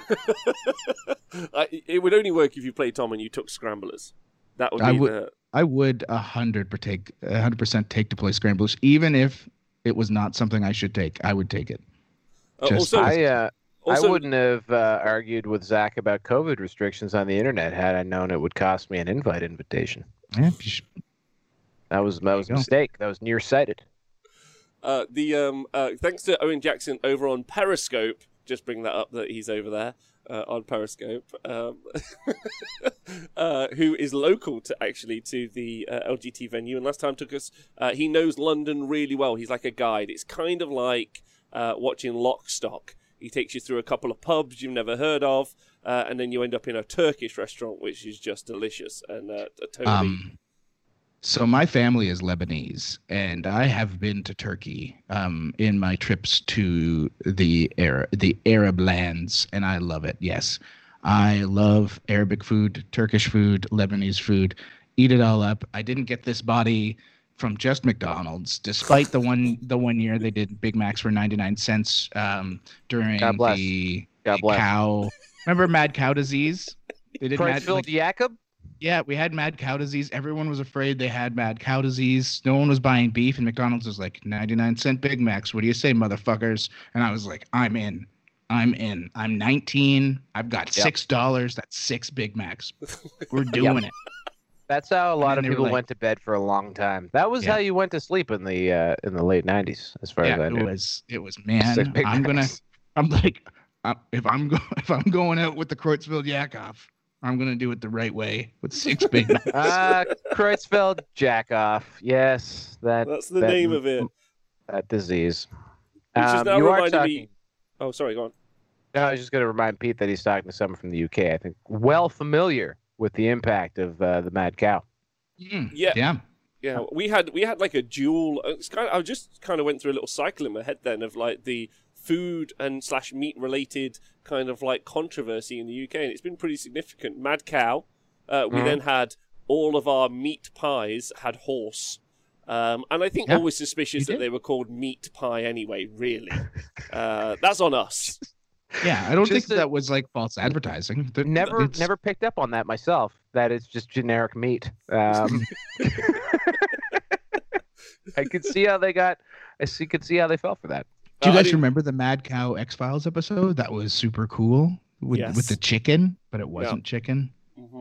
It would only work if you played Tom and you took Scramblers. That would be I would 100% take to play Scramblers, even if it was not something I should take. I would take it. I wouldn't have argued with Zach about COVID restrictions on the internet had I known it would cost me an invite invitation. Yeah, that was a mistake. That was nearsighted. Thanks to Owen Jackson over on Periscope. Just bring that up that he's over there. on Periscope, who is local to the LGT venue, and last time took us. He knows London really well. He's like a guide. It's kind of like watching Lock Stock. He takes you through a couple of pubs you've never heard of, and then you end up in a Turkish restaurant, which is just delicious and totally. So my family is Lebanese, and I have been to Turkey in my trips to the Arab lands, and I love it. Yes, I love Arabic food, Turkish food, Lebanese food. Eat it all up. I didn't get this body from just McDonald's, despite the one year they did Big Macs for 99 cents during the cow. Remember mad cow disease? They did Creutzfeldt Jakob? Yeah, we had mad cow disease. Everyone was afraid they had mad cow disease. No one was buying beef, and McDonald's was like 99-cent Big Macs. What do you say, motherfuckers? And I was like, I'm in. I'm 19. I've got $6. That's 6 Big Macs. We're doing it. That's how a lot of people went to bed for a long time. That was how you went to sleep in the late 90s, as far as I knew. It was man. If I'm going out with the Creutzfeldt Jakob, I'm going to do it the right way with 6 Big Macs. Creutzfeldt Jakob. Yes. That's the name of it. That disease. Which is now reminding me... Oh, sorry, go on. No, I was just going to remind Pete that he's talking to someone from the UK, I think, well familiar with the impact of the mad cow. Yeah. We had like a dual... I just kind of went through a little cycle in my head then of like the food and / meat related kind of like controversy in the UK, and it's been pretty significant. Mad cow. We then had all of our meat pies had horse. And I think always suspicious that they were called meat pie anyway, really. That's on us. Yeah, I don't think that was like false advertising. Never picked up on that myself. That it's just generic meat. I could see how they could see how they fell for that. Do you guys remember the Mad Cow X-Files episode? That was super cool with the chicken, but it wasn't chicken.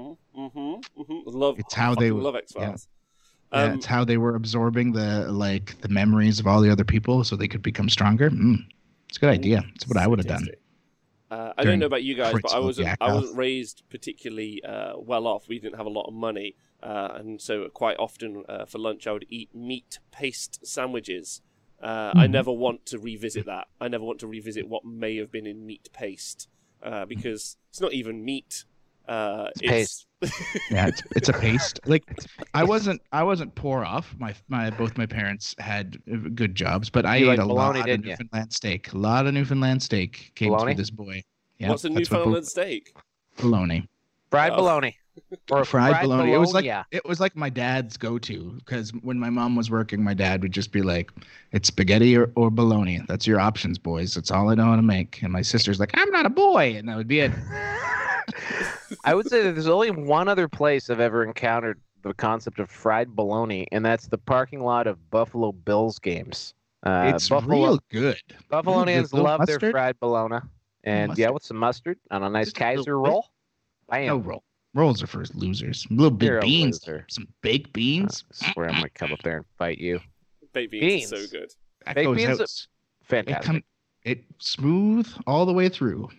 Love X-Files. Yeah, it's how they were absorbing the memories of all the other people so they could become stronger. It's a good idea. It's what I would have done. I don't know about you guys, but I wasn't raised particularly well off. We didn't have a lot of money, and so quite often for lunch I would eat meat paste sandwiches. I never want to revisit that. I never want to revisit what may have been in meat paste because it's not even meat. It's paste. Yeah, it's a paste. Like I wasn't poor off. Both my parents had good jobs, but I ate a lot of Newfoundland steak. A lot of Newfoundland steak came through this boy. Yeah, what's a Newfoundland steak? Bologna. Fried bologna. Or fried bologna. It was like my dad's go-to because when my mom was working, my dad would just be like, "It's spaghetti or bologna. That's your options, boys. That's all I know how to make." And my sister's like, "I'm not a boy," and that would be it. I would say that there's only one other place I've ever encountered the concept of fried bologna, and that's the parking lot of Buffalo Bills games. It's real good. Buffalonians love their fried bologna, and with some mustard on a nice Kaiser roll. No roll. Rolls are for losers. Little big beans. Some baked beans. I swear I'm going to come up there and fight you. Baked beans are so good. Baked beans are fantastic. It's smooth all the way through.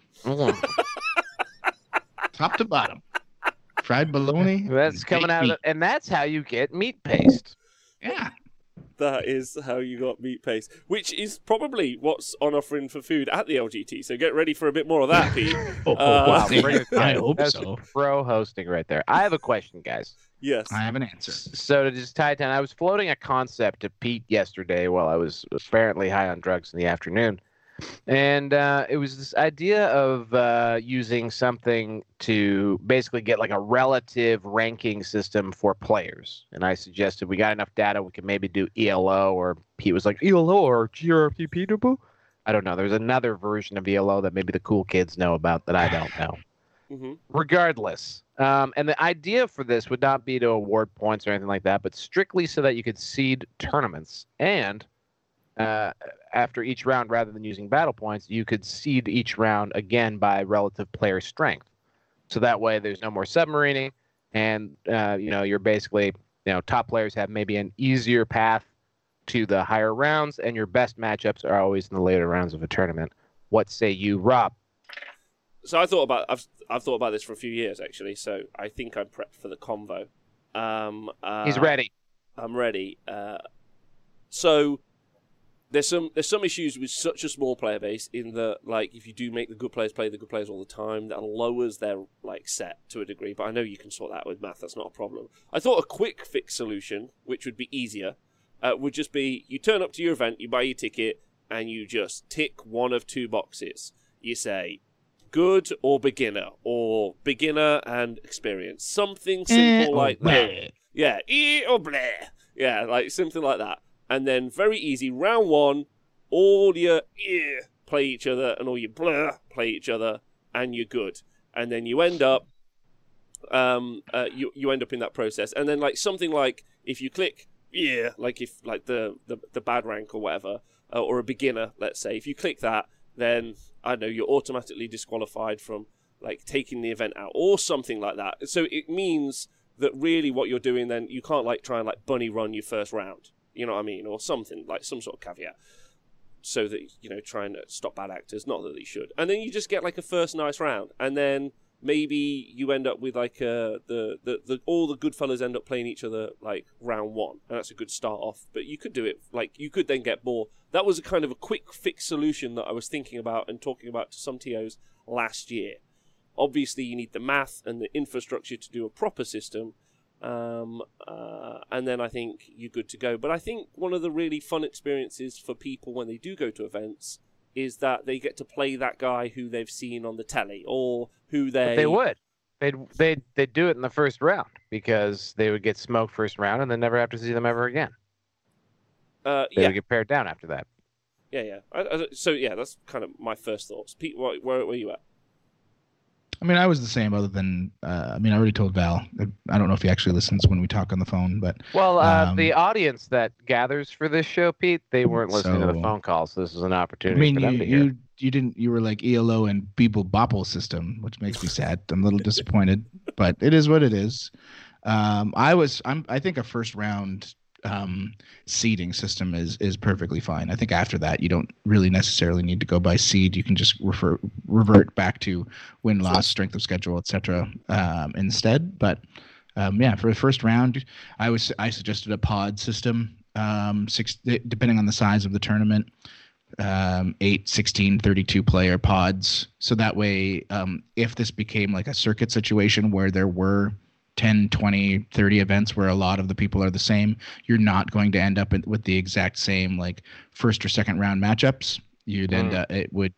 Top to bottom. Fried bologna. That's coming out of and that's how you get meat paste. Yeah. That is how you got meat paste, which is probably what's on offering for food at the LGT. So get ready for a bit more of that, Pete. Wow. I hope so. Pro hosting right there. I have a question, guys. Yes. I have an answer. So to just tie it down, I was floating a concept to Pete yesterday while I was apparently high on drugs in the afternoon. And it was this idea of using something to basically get like a relative ranking system for players. And I suggested we got enough data, we could maybe do ELO, or Pete was like, ELO or GRPP? I don't know. There's another version of ELO that maybe the cool kids know about that I don't know. Regardless. And the idea for this would not be to award points or anything like that, but strictly so that you could seed tournaments. And after each round, rather than using battle points, you could seed each round again by relative player strength. So that way there's no more submarining, and you're basically, top players have maybe an easier path to the higher rounds, and your best matchups are always in the later rounds of a tournament. What say you, Rob? So I've thought about this for a few years actually. So I think I'm prepped for the convo. He's ready. I'm ready. So there's some issues with such a small player base in that, like, if you do make the good players play the good players all the time, that lowers their like set to a degree. But I know you can sort that out with math. That's not a problem. I thought a quick fix solution, which would be easier, would just be you turn up to your event, you buy your ticket, and you just tick one of two boxes. You say good or beginner and experience. Something simple like that. Yeah, or bleh. Yeah, like something like that. And then very easy, round one, all your play each other and all your bleh play each other, and you're good. And then you end up, you end up in that process. And then like something like if you click like if like the bad rank or whatever, or a beginner, let's say, if you click that, then I don't know, you're automatically disqualified from like taking the event out or something like that. So it means that really what you're doing then, you can't like try and like bunny run your first round. You know what I mean? Or something, like some sort of caveat. So that, you know, trying to stop bad actors, not that they should. And then you just get like a first nice round. And then maybe you end up with like all the good fellas end up playing each other like round one. And that's a good start off. But you could do it, like, you could then get more. That was a kind of a quick fix solution that I was thinking about and talking about to some TOs last year. Obviously, you need the math and the infrastructure to do a proper system. And then I think you're good to go. But I think one of the really fun experiences for people when they do go to events is that they get to play that guy who they've seen on the telly, or who they would. They'd do it in the first round because they would get smoked first round and then never have to see them ever again. They would get pared down after that. Yeah. So yeah, that's kind of my first thoughts. Pete, where are you at? I mean, I was the same, other than, I already told Val. I don't know if he actually listens when we talk on the phone, but... Well, the audience that gathers for this show, Pete, they weren't listening to the phone call, so this is an opportunity for them to hear. You were like ELO and Beeple Bopple system, which makes me sad. I'm a little disappointed, but it is what it is. I think a first round seeding system is perfectly fine. I think after that you don't really necessarily need to go by seed. You can just revert back to win loss, strength of schedule, etc. Instead. But for the first round, I suggested a pod system, 6 depending on the size of the tournament, 8, 16, 32 player pods. So that way, if this became like a circuit situation where there were 10, 20, 30 events where a lot of the people are the same, you're not going to end up with the exact same like first or second round matchups. You'd end up, it would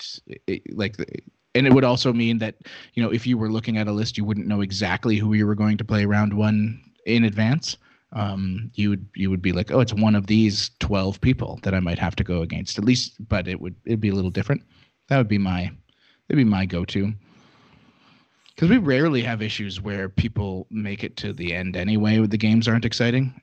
also mean that, you know, if you were looking at a list, you wouldn't know exactly who you were going to play round one in advance. You would be like, oh, it's one of these 12 people that I might have to go against at least, but it'd be a little different. It'd be my go-to. Because we rarely have issues where people make it to the end anyway. The games aren't exciting,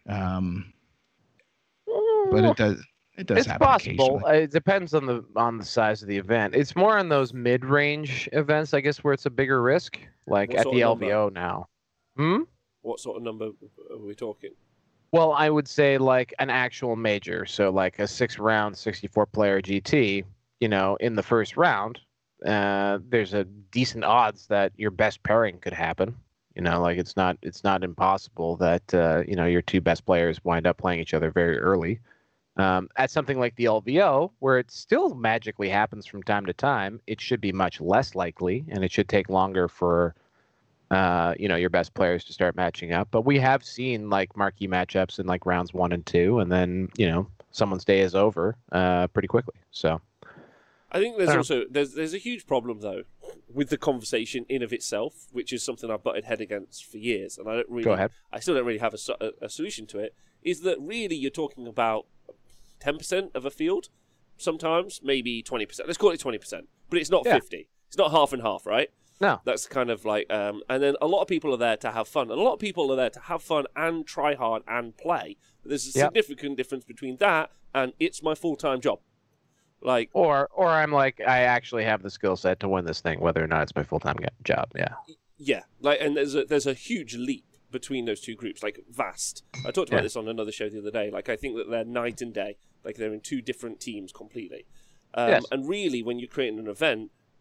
but it does. It's happen possible. It depends on the size of the event. It's more on those mid-range events, I guess, where it's a bigger risk, like at the LVO now. What sort of number are we talking? Well, I would say like an actual major, so like a 6-round, 64-player GT. You know, in the first round, there's a decent odds that your best pairing could happen. You know, like it's not impossible that your two best players wind up playing each other very early. At something like the LVO, where it still magically happens from time to time, it should be much less likely, and it should take longer for your best players to start matching up. But we have seen like marquee matchups in like rounds 1 and 2, and then someone's day is over pretty quickly. So. I think there's a huge problem though with the conversation in of itself, which is something I've butted head against for years, and I still don't really have a solution to it. Is that really you're talking about 10% of a field, sometimes maybe 20%. Let's call it 20%, but it's not 50. It's not half and half, right? No, that's kind of like, and then a lot of people are there to have fun, and a lot of people are there to have fun and try hard and play. But there's a significant difference between that and it's my full-time job. Like, or I'm like, I actually have the skill set to win this thing, whether or not it's my full-time job. Yeah. Like, and there's a huge leap between those two groups, like vast. I talked about this on another show the other day. Like, I think that they're night and day. Like, they're in two different teams completely. And really, when you're creating an event,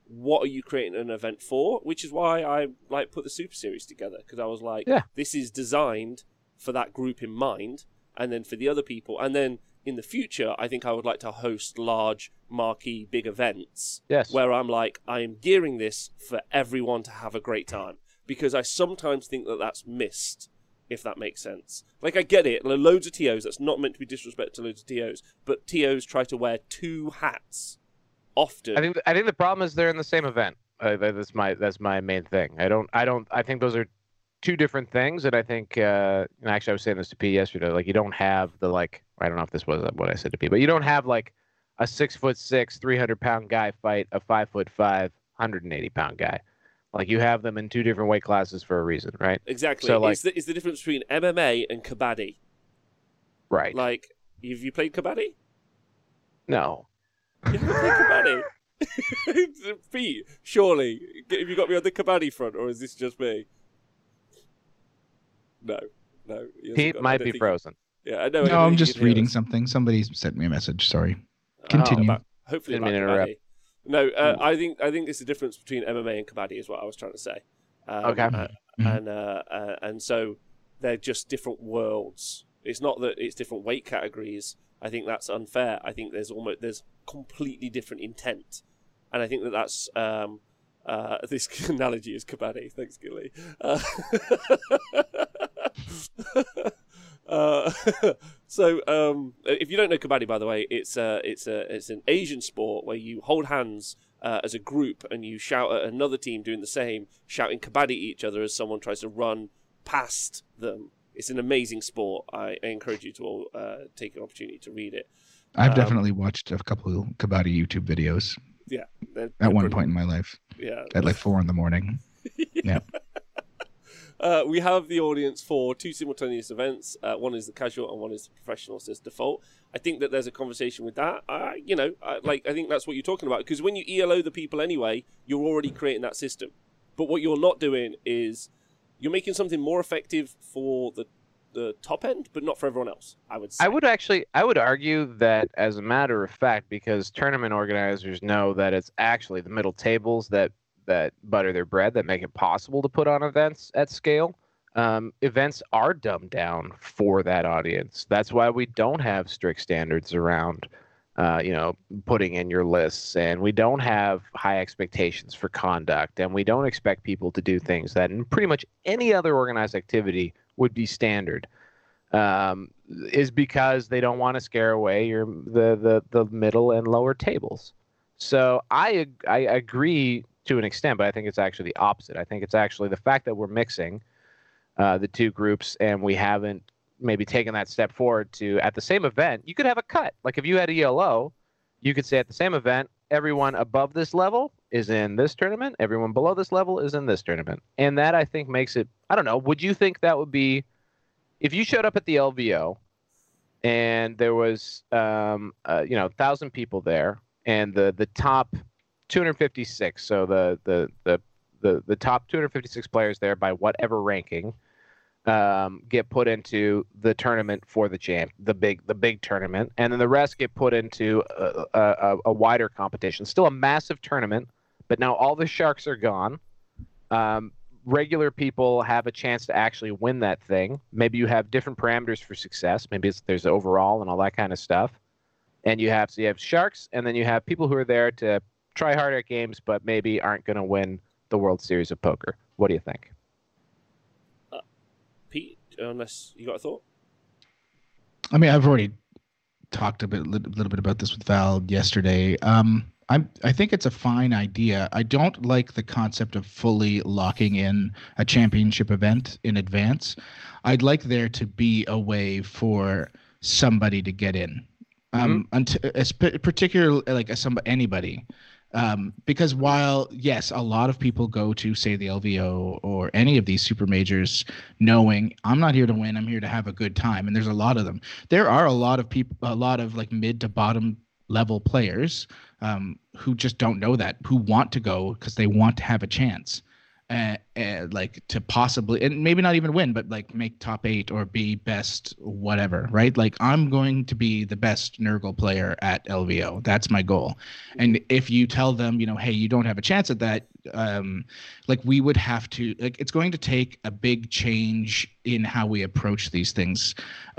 what are you creating an event for? Which is why I like put the Super Series together, because I was like, this is designed for that group in mind, and then for the other people, and then in the future, I think I would like to host large, marquee, big events where I'm like, I am gearing this for everyone to have a great time, because I sometimes think that that's missed, if that makes sense. Like, I get it, loads of TOs, that's not meant to be disrespect to loads of TOs, but TOs try to wear 2 hats often. I think the problem is they're in the same event. That's my main thing. I think those are 2 different things, and I think and actually I was saying this to P yesterday. Like, you don't have the I don't know if this was what I said to P, but you don't have like a 6'6", 300-pound guy fight a 5'5", 180-pound guy. Like, you have them in 2 different weight classes for a reason, right? Exactly. So, it's the difference between MMA and kabaddi. Right. Like, have you played kabaddi? No. You haven't played kabaddi? Pete, surely. Have you got me on the kabaddi front, or is this just me? No. Pete might be frozen. Yeah, I know. No, I'm just reading something. Somebody sent me a message. Sorry. Continue. Hopefully Didn't mean to interrupt. No, I think it's the difference between MMA and kabaddi is what I was trying to say. Okay. And so they're just different worlds. It's not that it's different weight categories. I think that's unfair. I think there's completely different intent, and I think that's this analogy is kabaddi. Thanks, Gilly. So if you don't know kabaddi, by the way, it's an Asian sport where you hold hands as a group and you shout at another team doing the same, shouting kabaddi at each other as someone tries to run past them. It's an amazing sport. I encourage you to all take an opportunity to read it. I've definitely watched a couple of kabaddi YouTube videos. Yeah, they're at one point in my life. Yeah, at like 4 a.m. Yeah. We have the audience for 2 simultaneous events. One is the casual and one is the professional, says Default. I think that there's a conversation with that. I think that's what you're talking about. Because when you ELO the people anyway, you're already creating that system. But what you're not doing is you're making something more effective for the top end, but not for everyone else, I would say. I would argue that, as a matter of fact, because tournament organizers know that it's actually the middle tables that butter their bread, that make it possible to put on events at scale. Events are dumbed down for that audience. That's why we don't have strict standards around, putting in your lists, and we don't have high expectations for conduct, and we don't expect people to do things that in pretty much any other organized activity would be standard. Is because they don't want to scare away the middle and lower tables. So I agree to an extent, but I think it's actually the opposite. I think it's actually the fact that we're mixing the 2 groups, and we haven't maybe taken that step forward to, at the same event, you could have a cut. Like, if you had ELO, you could say at the same event, everyone above this level is in this tournament, everyone below this level is in this tournament. And that, I think, makes it, I don't know, would you think that would be, if you showed up at the LVO and there was 1,000 people there, and the top 256, so the top 256 players there by whatever ranking get put into the tournament for the big tournament, and then the rest get put into a wider competition. Still a massive tournament, but now all the sharks are gone. Regular people have a chance to actually win that thing. Maybe you have different parameters for success. Maybe there's overall and all that kind of stuff. And you have sharks, and then you have people who are there to try hard at games, but maybe aren't going to win the World Series of Poker. What do you think? Pete, unless you got a thought? I mean, I've already talked a little bit about this with Val yesterday. I think it's a fine idea. I don't like the concept of fully locking in a championship event in advance. I'd like there to be a way for somebody to get in, particularly like anybody. Because while, yes, a lot of people go to, say, the LVO or any of these super majors knowing I'm not here to win, I'm here to have a good time, and there's a lot of them. There are a lot of people, a lot of like mid to bottom level players who just don't know that, who want to go because they want to have a chance. like to possibly, and maybe not even win, but like make top 8 or be best whatever, right? Like I'm going to be the best Nurgle player at LVO. That's my goal. And if you tell them, hey, you don't have a chance at that, like we would have to, like it's going to take a big change in how we approach these things.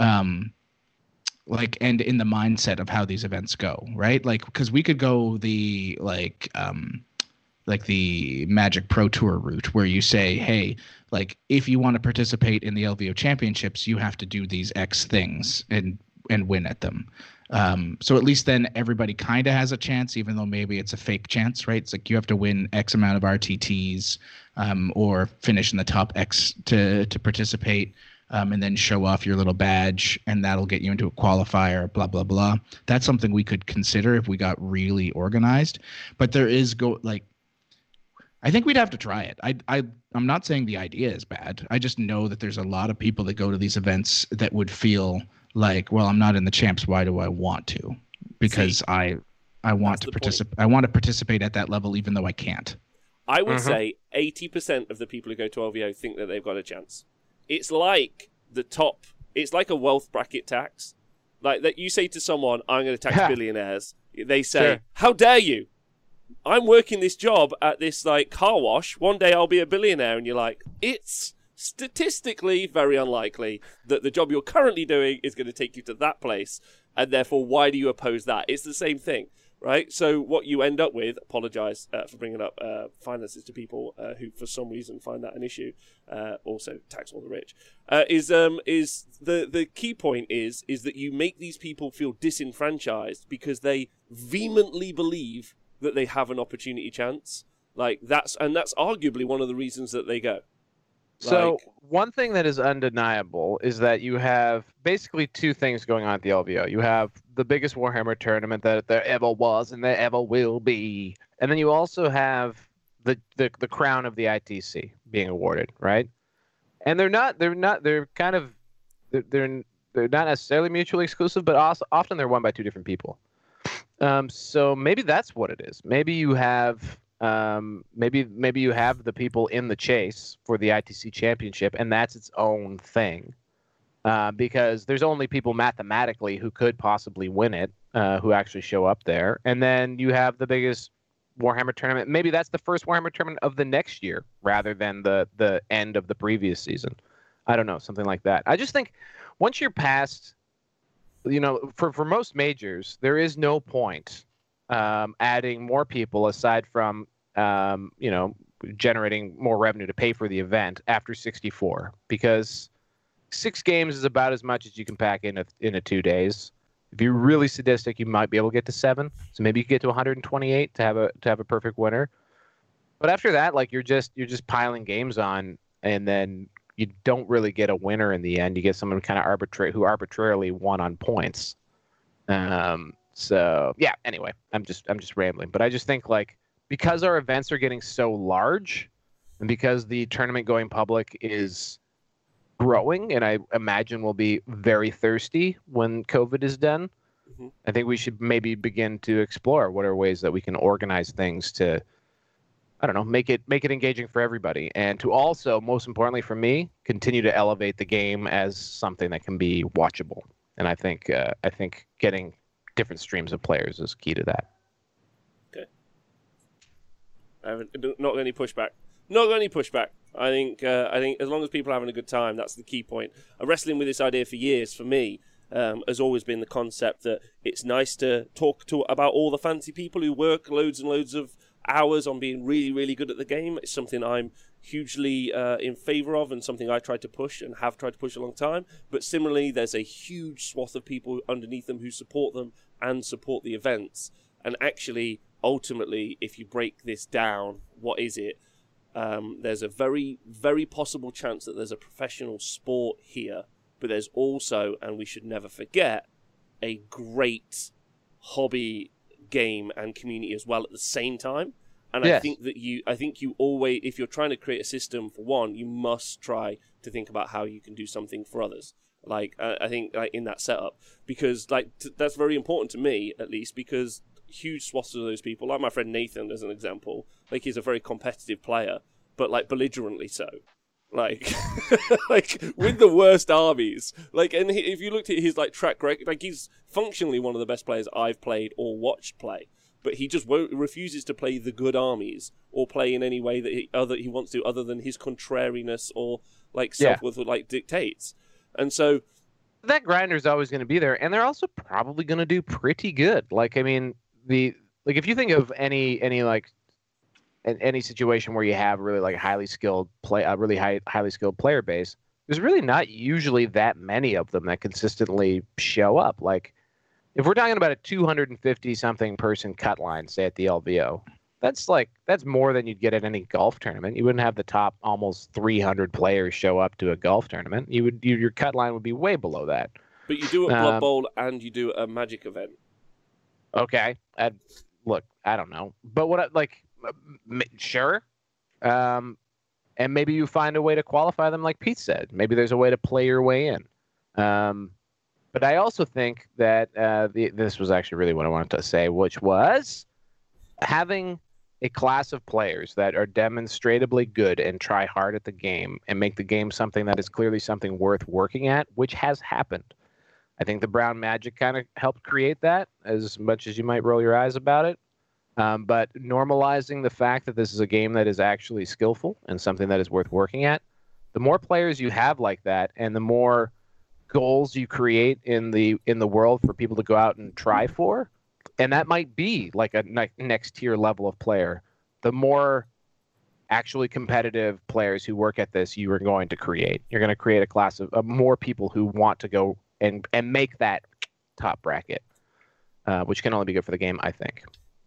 Like, and in the mindset of how these events go, right? Like, because we could go the like the Magic Pro Tour route where you say, hey, like if you want to participate in the LVO championships, you have to do these X things and win at them. So at least then everybody kind of has a chance, even though maybe it's a fake chance, right? It's like you have to win X amount of RTTs or finish in the top X to participate. And then show off your little badge, and that'll get you into a qualifier, blah, blah, blah. That's something we could consider if we got really organized. But there is I think we'd have to try it. I'm not saying the idea is bad. I just know that there's a lot of people that go to these events that would feel like, well, I'm not in the champs. Why do I want to? Because I want to participate. I want to participate at that level, even though I can't. I would say 80% of the people who go to LVO think that they've got a chance. It's like it's like a wealth bracket tax. Like that you say to someone, I'm going to tax billionaires. They say, sure. How dare you? I'm working this job at this like car wash. One day I'll be a billionaire. And you're like, it's statistically very unlikely that the job you're currently doing is going to take you to that place. And therefore, why do you oppose that? It's the same thing. Right, so what you end up with, apologise for bringing up finances to people who, for some reason, find that an issue. Also, tax all the rich. Is the key point is that you make these people feel disenfranchised because they vehemently believe that they have an opportunity chance. Like that's arguably one of the reasons that they go. So one thing that is undeniable is that you have basically two things going on at the LVO. You have the biggest Warhammer tournament that there ever was and there ever will be. And then you also have the crown of the ITC being awarded, right? And they're not necessarily mutually exclusive, but also often they're won by two different people. So maybe that's what it is. Maybe you have maybe you have the people in the chase for the ITC championship, and that's its own thing, because there's only people mathematically who could possibly win it, who actually show up there. And then you have the biggest Warhammer tournament. Maybe that's the first Warhammer tournament of the next year rather than the end of the previous season. I don't know, something like that. I just think once you're past, for most majors, there is no point adding more people aside from, generating more revenue to pay for the event after 64, because 6 games is about as much as you can pack in a 2 days. If you're really sadistic, you might be able to get to 7. So maybe you could get to 128 to have a perfect winner. But after that, like you're just piling games on, and then you don't really get a winner in the end. You get someone kind of arbitrarily won on points. So yeah, anyway, I'm just rambling, but I just think like because our events are getting so large and because the tournament going public is growing, and I imagine will be very thirsty when COVID is done, I think we should maybe begin to explore what are ways that we can organize things to, I don't know, make it engaging for everybody, and to also, most importantly for me, continue to elevate the game as something that can be watchable. And I think getting different streams of players is key to that. Okay. Not got any pushback. Not got any pushback. I think as long as people are having a good time, that's the key point. Wrestling with this idea for years, for me, has always been the concept that it's nice to talk about all the fancy people who work loads and loads of hours on being really, really good at the game. It's something I'm hugely in favour of, and something I tried to push and have tried to push a long time. But similarly, there's a huge swath of people underneath them who support them and support the events. And actually, ultimately, if you break this down, what is it? There's a very, very possible chance that there's a professional sport here, but there's also, and we should never forget, a great hobby game and community as well at the same time. And yes. I think you always, if you're trying to create a system for one, you must try to think about how you can do something for others. I think in that setup, because that's very important to me, at least, because huge swaths of those people, like my friend Nathan as an example, he's a very competitive player, but like belligerently so. Like, like with the worst armies. Like, and if you looked at his like track record, like he's functionally one of the best players I've played or watched play. But he just refuses to play the good armies or play in any way that he wants to, other than his contrariness or like self-worth like dictates. And so that grinder's always going to be there, and they're also probably going to do pretty good. Like, I mean, if you think of any situation where you have really like highly skilled highly skilled player base, there's really not usually that many of them that consistently show up. Like, if we're talking about a 250 something person cut line, say at the LVO, that's more than you'd get at any golf tournament. You wouldn't have the top almost 300 players show up to a golf tournament. Your cut line would be way below that. But you do a Blood Bowl and you do a Magic event. Okay, look, I don't know, but sure, and maybe you find a way to qualify them, like Pete said. Maybe there's a way to play your way in. But I also think that this was actually really what I wanted to say, which was having a class of players that are demonstrably good and try hard at the game and make the game something that is clearly something worth working at, which has happened. I think the Brown Magic kind of helped create that, as much as you might roll your eyes about it. But normalizing the fact that this is a game that is actually skillful and something that is worth working at, the more players you have like that, and the more goals you create in the world for people to go out and try for, and that might be like a next tier level of player, the more actually competitive players who work at this you are going to create. You're going to create a class of more people who want to go and make that top bracket, which can only be good for the game, I think.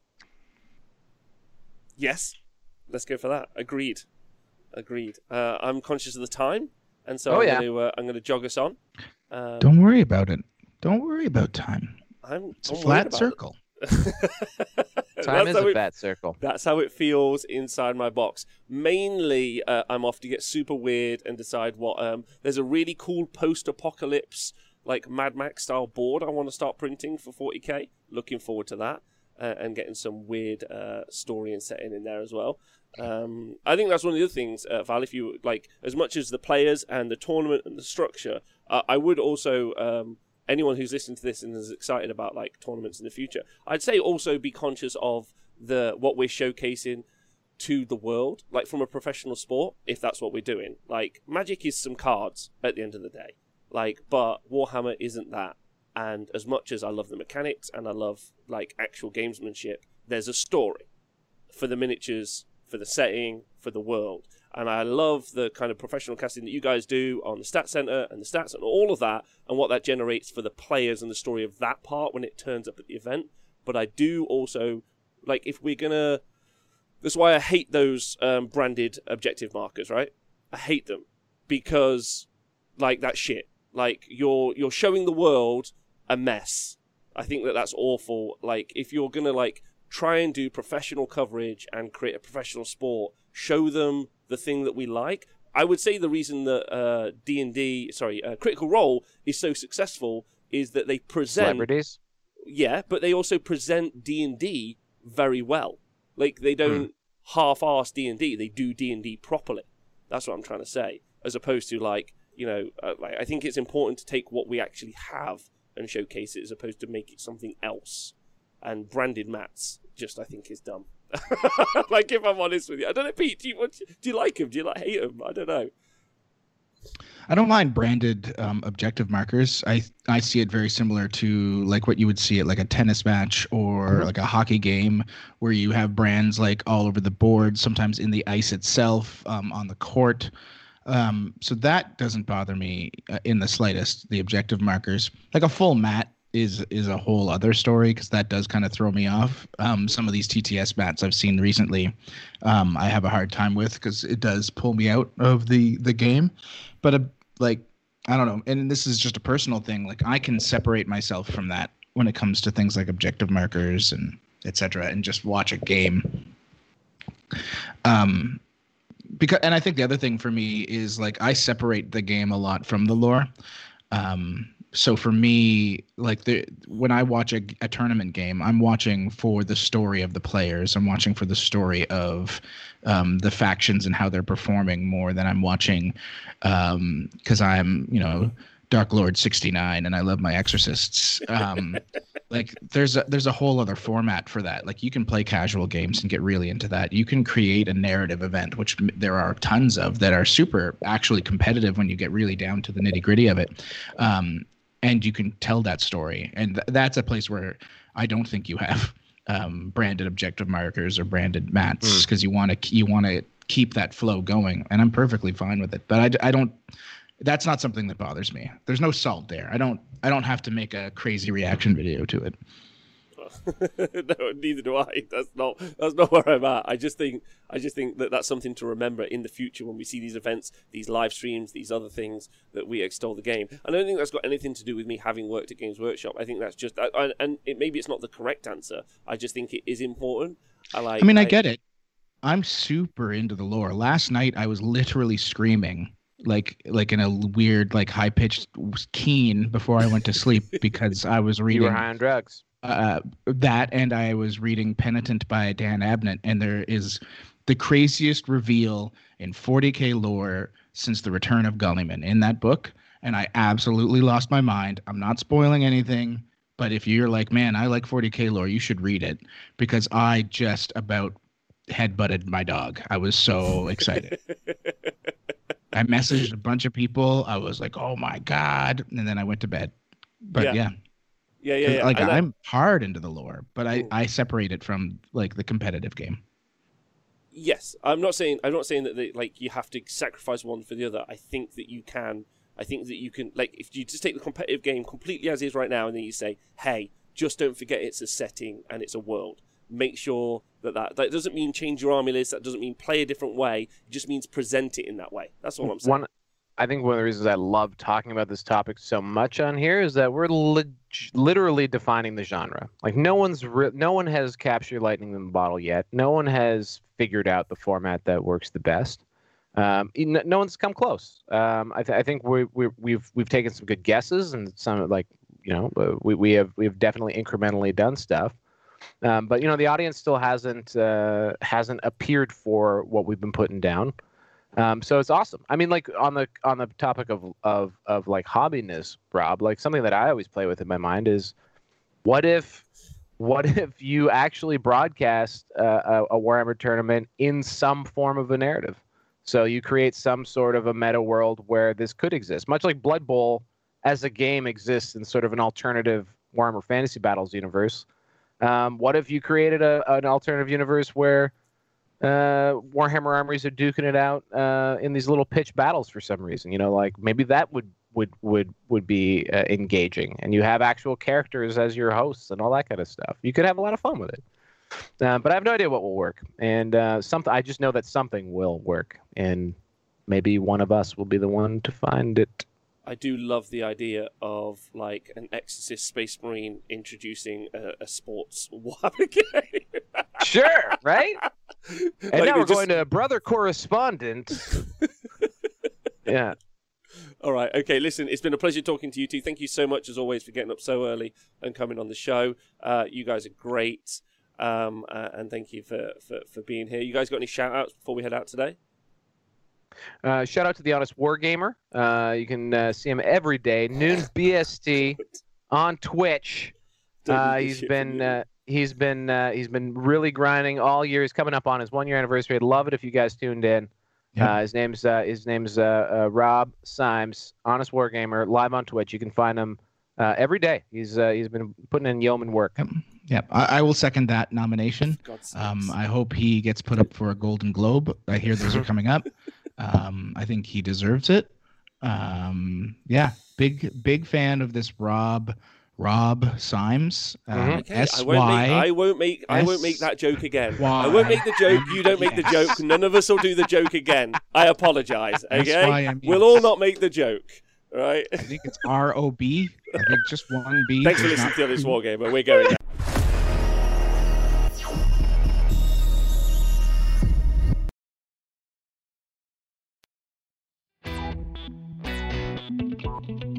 Yes, let's go for that. Agreed. I'm conscious of the time, and so I'm going to jog us on. Don't worry about it. Don't worry about time. It's a flat circle. Time is a fat circle. That's how it feels inside my box. Mainly, I'm off to get super weird and decide what. There's a really cool post-apocalypse, like Mad Max style board I want to start printing for 40k. Looking forward to that. And getting some weird story and setting in there as well. I think that's one of the other things, Val, if you like, as much as the players and the tournament and the structure, I would also, anyone who's listening to this and is excited about like tournaments in the future, I'd say also be conscious of what we're showcasing to the world, like from a professional sport, if that's what we're doing. Like, Magic is some cards at the end of the day, like, but Warhammer isn't that. And as much as I love the mechanics and I love like actual gamesmanship, there's a story for the miniatures, for the setting, for the world. And I love the kind of professional casting that you guys do on the Stat Center and the stats and all of that, and what that generates for the players and the story of that part when it turns up at the event. But I do also, like, if we're gonna, that's why I hate those branded objective markers, right? I hate them because, like, that's shit. Like, you're showing the world a mess. I think that's awful. Like, if you're gonna like try and do professional coverage and create a professional sport, show them the thing that we like. I would say the reason that Critical Role is so successful is that they present celebrities. Yeah, but they also present D&D very well. Like, they don't half-arse D&D. They do D&D properly. That's what I'm trying to say. As opposed to like, you know, like, I think it's important to take what we actually have and showcase it as opposed to make it something else. And branded mats, just, I think, is dumb. Like, if I'm honest with you. I don't know, Pete, do you like him? Do you hate him? I don't know. I don't mind branded objective markers. I see it very similar to like what you would see at like a tennis match or like a hockey game, where you have brands like all over the board, sometimes in the ice itself, on the court. So that doesn't bother me in the slightest, the objective markers. Like a full mat is a whole other story, because that does kind of throw me off. Some of these TTS mats I've seen recently, I have a hard time with, because it does pull me out of the game. But like, I don't know, and this is just a personal thing. Like, I can separate myself from that when it comes to things like objective markers and etc., and just watch a game. Because, and I think the other thing for me is, like, I separate the game a lot from the lore. So for me, like when I watch a tournament game, I'm watching for the story of the players. I'm watching for the story of the factions and how they're performing more than I'm watching because I'm, Dark Lord 69 and I love my exorcists. Like there's a whole other format for that. Like you can play casual games and get really into that. You can create a narrative event, which there are tons of that are super actually competitive when you get really down to the nitty gritty of it. And you can tell that story. And that's a place where I don't think you have branded objective markers or branded mats because you want to keep that flow going. And I'm perfectly fine with it. But I don't. That's not something that bothers me. There's no salt there. I don't have to make a crazy reaction video to it. No, neither do I. That's not where I'm at. I just think that that's something to remember in the future when we see these events, these live streams, these other things that we extol the game. I don't think that's got anything to do with me having worked at Games Workshop. I think that's just, maybe it's not the correct answer. I just think it is important. I get it. I'm super into the lore. Last night I was literally screaming. Like in a weird, like high pitched keen before I went to sleep because I was reading. You were high on drugs. That and I was reading Penitent by Dan Abnett, and there is the craziest reveal in 40K lore since the return of Gulliman in that book, and I absolutely lost my mind. I'm not spoiling anything, but if you're like, man, I like 40K lore, you should read it because I just about headbutted my dog. I was so excited. I messaged a bunch of people. I was like, "Oh my god!" And then I went to bed. But yeah. Like I'm hard into the lore, but I separate it from like the competitive game. Yes, I'm not saying that you have to sacrifice one for the other. I think that you can. Like if you just take the competitive game completely as is right now, and then you say, "Hey, just don't forget it's a setting and it's a world." Make sure that doesn't mean change your army list. That doesn't mean play a different way. It just means present it in that way. That's all I'm saying. I think one of the reasons I love talking about this topic so much on here is that we're literally defining the genre. Like no one has captured lightning in the bottle yet. No one has figured out the format that works the best. No one's come close. I think we've taken some good guesses and some we have definitely incrementally done stuff. But the audience still hasn't appeared for what we've been putting down. So it's awesome. I mean, like on the topic of like hobbiness, Rob, like something that I always play with in my mind is, what if you actually broadcast a Warhammer tournament in some form of a narrative? So you create some sort of a meta world where this could exist, much like Blood Bowl as a game exists in sort of an alternative Warhammer Fantasy Battles universe. What if you created an alternative universe where Warhammer armies are duking it out in these little pitch battles for some reason? Like maybe that would be engaging, and you have actual characters as your hosts and all that kind of stuff. You could have a lot of fun with it. But I have no idea what will work, and I just know that something will work, and maybe one of us will be the one to find it. I do love the idea of like an Exorcist Space Marine introducing a sports Warhammer game. Sure, right? And now we're going to Brother Correspondent. Yeah. All right. Okay. Listen, it's been a pleasure talking to you two. Thank you so much, as always, for getting up so early and coming on the show. You guys are great, and thank you for being here. You guys got any shout outs before we head out today? Shout out to the Honest Wargamer. You can see him every day, noon BST, on Twitch. He's been really grinding all year. He's coming up on his 1 year anniversary. I'd love it if you guys tuned in. Yeah. His name's Rob Symes, Honest Wargamer, live on Twitch. You can find him every day. He's been putting in yeoman work. Yep. I will second that nomination. I hope he gets put up for a Golden Globe. I hear those are coming up. I think he deserves it. Big fan of this Rob Symes. I won't make that joke again. I won't make the joke. You don't make the joke. None of us will do the joke again. I apologize. Okay, we'll all not make the joke. Right? I think it's R-O-B. I think just one B. Thanks for listening to this Wargamer. We're going now.